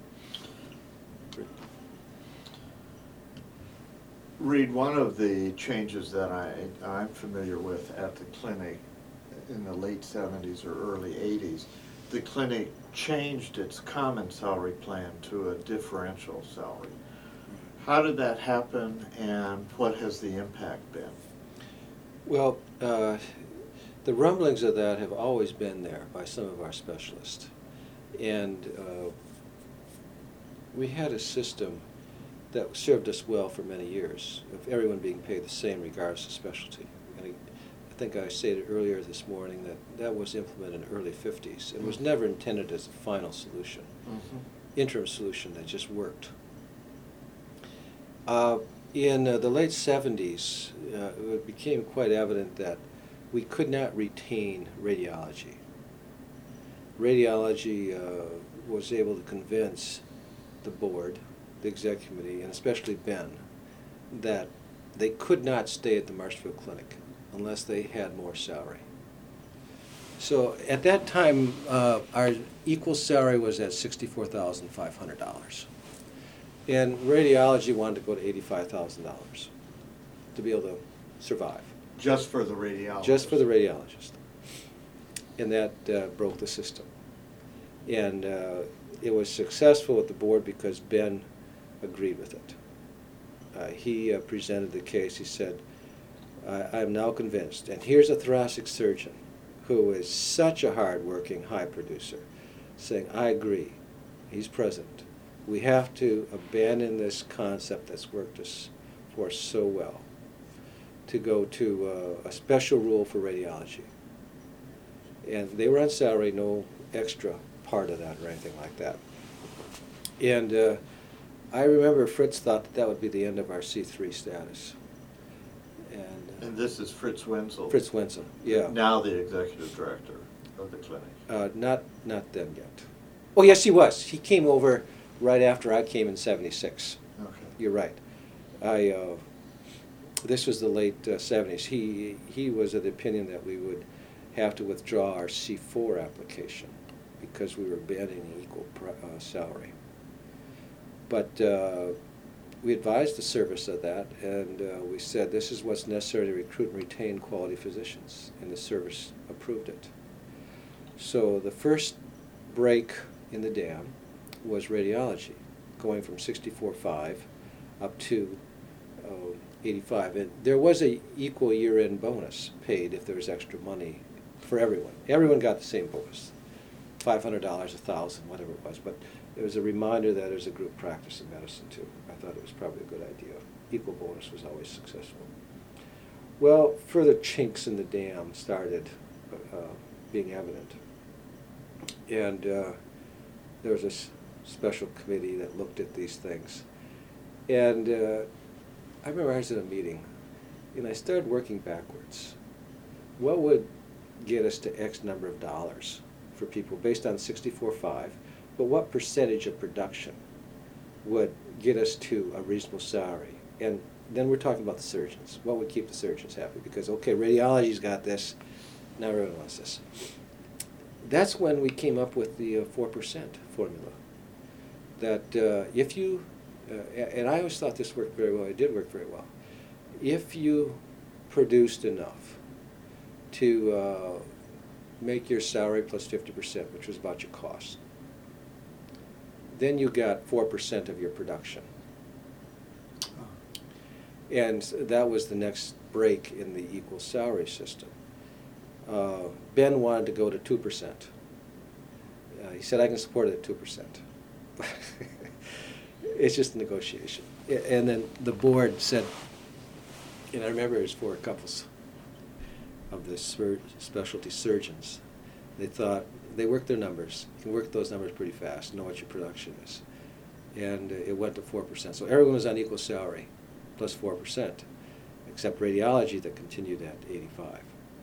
Reed, one of the changes that I, I'm familiar with at the clinic in the late seventies or early eighties, the clinic changed its common salary plan to a differential salary. How did that happen, and what has the impact been? Well, uh, the rumblings of that have always been there by some of our specialists. And uh, we had a system that served us well for many years, of everyone being paid the same regardless of specialty. And I, I think I stated earlier this morning that that was implemented in the early fifties and was never intended as a final solution, mm-hmm. interim solution that just worked. Uh, in uh, the late seventies, uh, it became quite evident that we could not retain radiology. Radiology uh, was able to convince the board, the executive committee, and especially Ben, that they could not stay at the Marshfield Clinic unless they had more salary. So at that time, uh, our equal salary was at sixty-four thousand five hundred dollars. And radiology wanted to go to eighty-five thousand dollars to be able to survive. Just for the radiologist? Just for the radiologist. And that uh, broke the system. And uh, it was successful with the board because Ben agreed with it. Uh, he uh, presented the case. He said, I am now convinced, and here's a thoracic surgeon who is such a hard-working high producer, saying, I agree. He's present. We have to abandon this concept that's worked us for us so well to go to uh, a special rule for radiology. And they were on salary, no extra part of that or anything like that. And uh, I remember Fritz thought that that would be the end of our C three status. And, uh, and this is Fritz Wenzel? Fritz Wenzel, yeah. Now the executive director of the clinic? Uh, not, not then yet. Oh, yes, he was. He came over right after I came in seventy-six. Okay. You're right. I, uh, this was the late uh, seventies. He, he was of the opinion that we would have to withdraw our C four application because we were abandoning equal pr uh, salary. But uh, we advised the service of that, and uh, we said this is what's necessary to recruit and retain quality physicians, and the service approved it. So the first break in the dam was radiology, going from sixty-four point five up to uh, eighty-five. And there was a equal year-end bonus paid if there was extra money for everyone. Everyone got the same bonus, five hundred dollars, a thousand, whatever it was. But it was a reminder that there's a group practice in medicine too. I thought it was probably a good idea. Equal bonus was always successful. Well, further chinks in the dam started uh, being evident. And uh, there was a s special committee that looked at these things. And uh, I remember I was at a meeting, and I started working backwards. What would get us to X number of dollars for people based on sixty-four point five, but what percentage of production would get us to a reasonable salary? And then we're talking about the surgeons. What would keep the surgeons happy? Because, okay, radiology's got this, now everyone wants this. That's when we came up with the uh, four percent formula. That uh, if you, uh, and I always thought this worked very well, it did work very well. If you produced enough to uh, make your salary plus fifty percent, which was about your cost, then you got four percent of your production. And that was the next break in the equal salary system. Uh, Ben wanted to go to two percent. Uh, he said, I can support it at two percent. It's just a negotiation. And then the board said, and I remember it was four couples of the sur specialty surgeons. They thought, they worked their numbers. You can work those numbers pretty fast, know what your production is. And uh, it went to four percent. So everyone was on equal salary, plus four percent, except radiology that continued at eighty-five.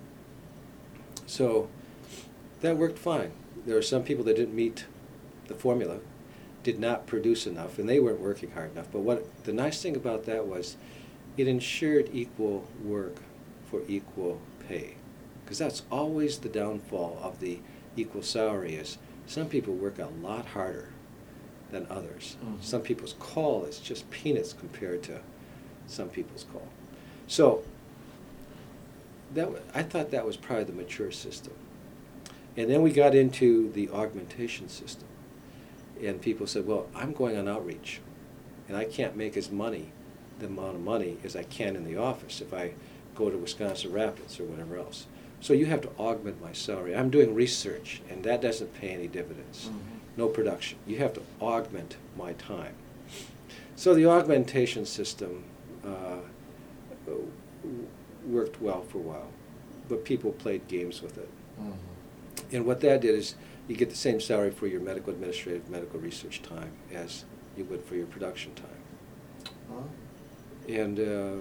So that worked fine. There were some people that didn't meet the formula, did not produce enough, and they weren't working hard enough. But what the nice thing about that was it ensured equal work for equal pay. Because that's always the downfall of the equal salary is some people work a lot harder than others. Mm-hmm. Some people's call is just peanuts compared to some people's call. So that I thought that was probably the mature system. And then we got into the augmentation system. And people said, well, I'm going on outreach, and I can't make as money, the amount of money as I can in the office if I go to Wisconsin Rapids or whatever else. So you have to augment my salary. I'm doing research, and that doesn't pay any dividends. Mm-hmm. No production. You have to augment my time. So the augmentation system uh, worked well for a while, but people played games with it. Mm-hmm. And what that did is you get the same salary for your medical administrative, medical research time as you would for your production time. Huh? And uh,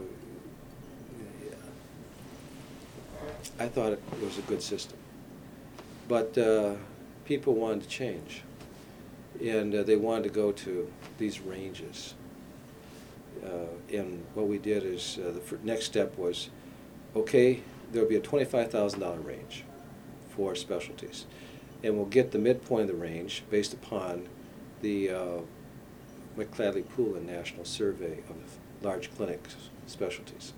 I thought it was a good system. But uh, people wanted to change. And uh, they wanted to go to these ranges. Uh, and what we did is, uh, the f next step was, okay, there will be a twenty-five thousand dollar range for specialties. And we'll get the midpoint of the range based upon the uh, McCladley-Poulin National Survey of Large Clinic Specialties.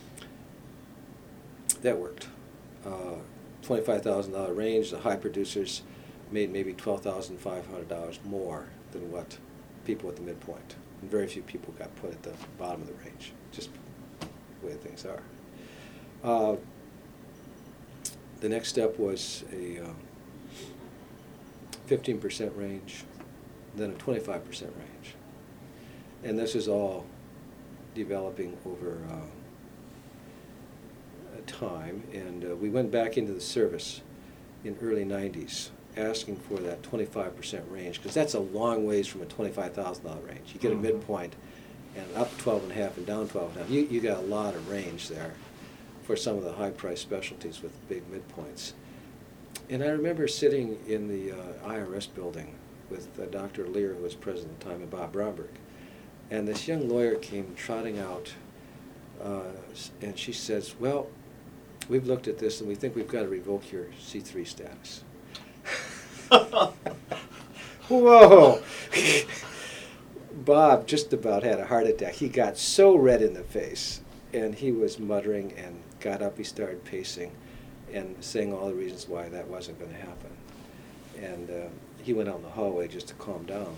That worked. Uh, twenty-five thousand dollar range, the high producers made maybe twelve thousand five hundred dollars more than what people at the midpoint. And very few people got put at the bottom of the range, just the way things are. Uh, the next step was a uh, fifteen percent range, then a twenty-five percent range. And this is all developing over uh, time, and uh, we went back into the service in early nineties asking for that twenty-five percent range, because that's a long ways from a twenty-five thousand dollar range. You get mm-hmm. a midpoint and up twelve and a half and down twelve and a half. You, you got a lot of range there for some of the high price specialties with big midpoints. And I remember sitting in the uh, I R S building with uh, Doctor Lear, who was president at the time, and Bob Bromberg. And this young lawyer came trotting out, uh, and she says, well, we've looked at this and we think we've got to revoke your C three status. Whoa! Bob just about had a heart attack. He got so red in the face, and he was muttering and got up, he started pacing and saying all the reasons why that wasn't going to happen. And uh, he went out in the hallway just to calm down.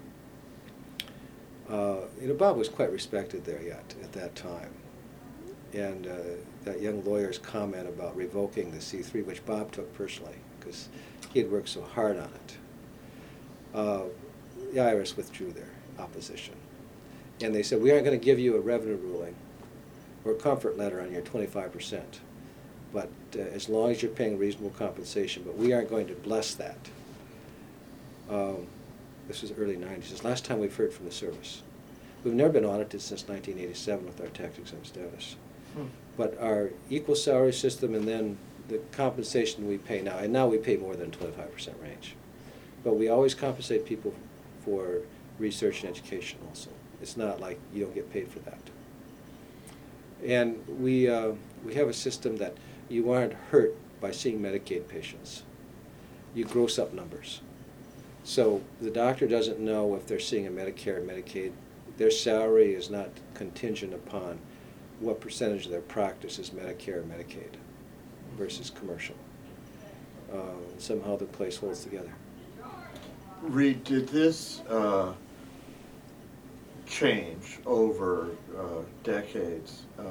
Uh, you know, Bob was quite respected there yet at that time. And uh, that young lawyer's comment about revoking the C three, which Bob took personally, because he had worked so hard on it, uh, the I R S withdrew their opposition. And they said, we aren't going to give you a revenue ruling or a comfort letter on your twenty-five percent, but uh, as long as you're paying reasonable compensation, but we aren't going to bless that. Um, this was early nineties. It's the last time we've heard from the service. We've never been audited since nineteen eighty-seven with our tax-exempt status. Hmm. But our equal salary system and then the compensation we pay now, and now we pay more than twenty-five percent range. But we always compensate people for research and education also. It's not like you don't get paid for that. And we, uh, we have a system that you aren't hurt by seeing Medicaid patients. You gross up numbers. So the doctor doesn't know if they're seeing a Medicare or Medicaid. Their salary is not contingent upon what percentage of their practice is Medicare or Medicaid versus commercial. Uh, somehow the place holds together. Reed, did this uh, change over uh, decades uh,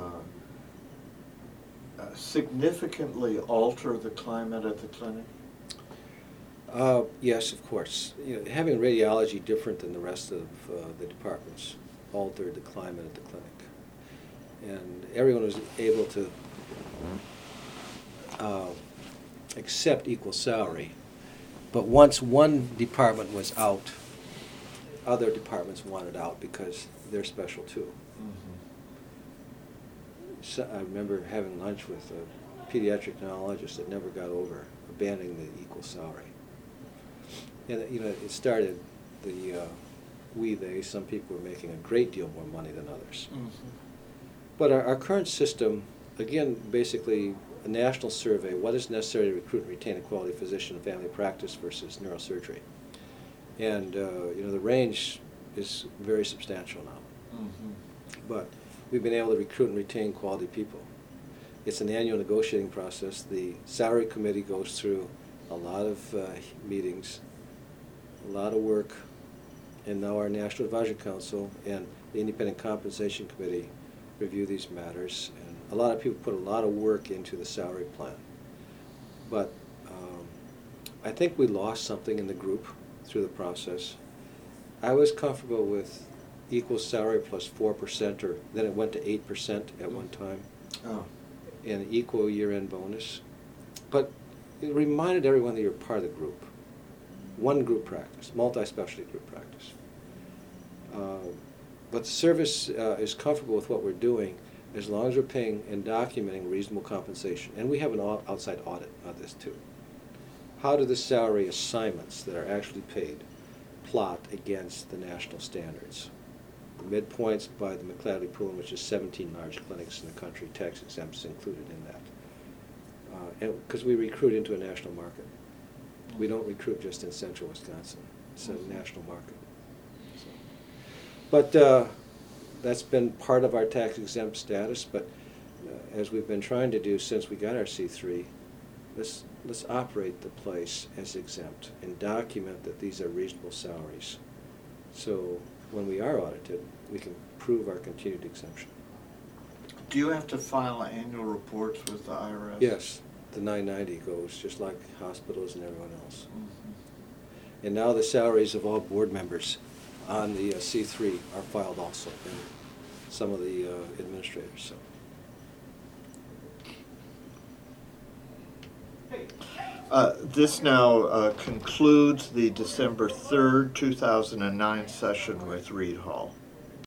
uh, significantly alter the climate at the clinic? Uh, yes, of course. You know, having radiology different than the rest of uh, the departments altered the climate at the clinic. And everyone was able to uh, accept equal salary. But once one department was out, other departments wanted out because they're special too. Mm-hmm. So I remember having lunch with a pediatric neurologist that never got over abandoning the equal salary. And you know, it started the uh, we, they, some people were making a great deal more money than others. Mm-hmm. But our, our current system, again, basically a national survey, what is necessary to recruit and retain a quality physician in family practice versus neurosurgery. And uh, you know, the range is very substantial now. Mm-hmm. But we've been able to recruit and retain quality people. It's an annual negotiating process. The salary committee goes through a lot of uh, meetings, a lot of work, and now our National Advisory Council and the Independent Compensation Committee review these matters. And a lot of people put a lot of work into the salary plan. But um, I think we lost something in the group through the process. I was comfortable with equal salary plus four percent, or then it went to eight percent at one time, oh. and equal year-end bonus. But it reminded everyone that you're part of the group. One group practice, multi-specialty group practice. Uh, but the service uh, is comfortable with what we're doing as long as we're paying and documenting reasonable compensation. And we have an outside audit on this too. How do the salary assignments that are actually paid plot against the national standards? The midpoints by the McLeod Pool, which is seventeen large clinics in the country, tax exempts included in that. Because uh, we recruit into a national market. We don't recruit just in central Wisconsin. It's a mm-hmm. national market. So. But uh, that's been part of our tax-exempt status, but uh, as we've been trying to do since we got our C three, let's, let's operate the place as exempt and document that these are reasonable salaries. So when we are audited, we can prove our continued exemption. Do you have to file annual reports with the I R S? Yes. The nine ninety goes just like hospitals and everyone else. Mm-hmm. And now the salaries of all board members on the uh, C three are filed also, and some of the uh, administrators. So. Uh, this now uh, concludes the December third, two thousand nine session with Reed Hall.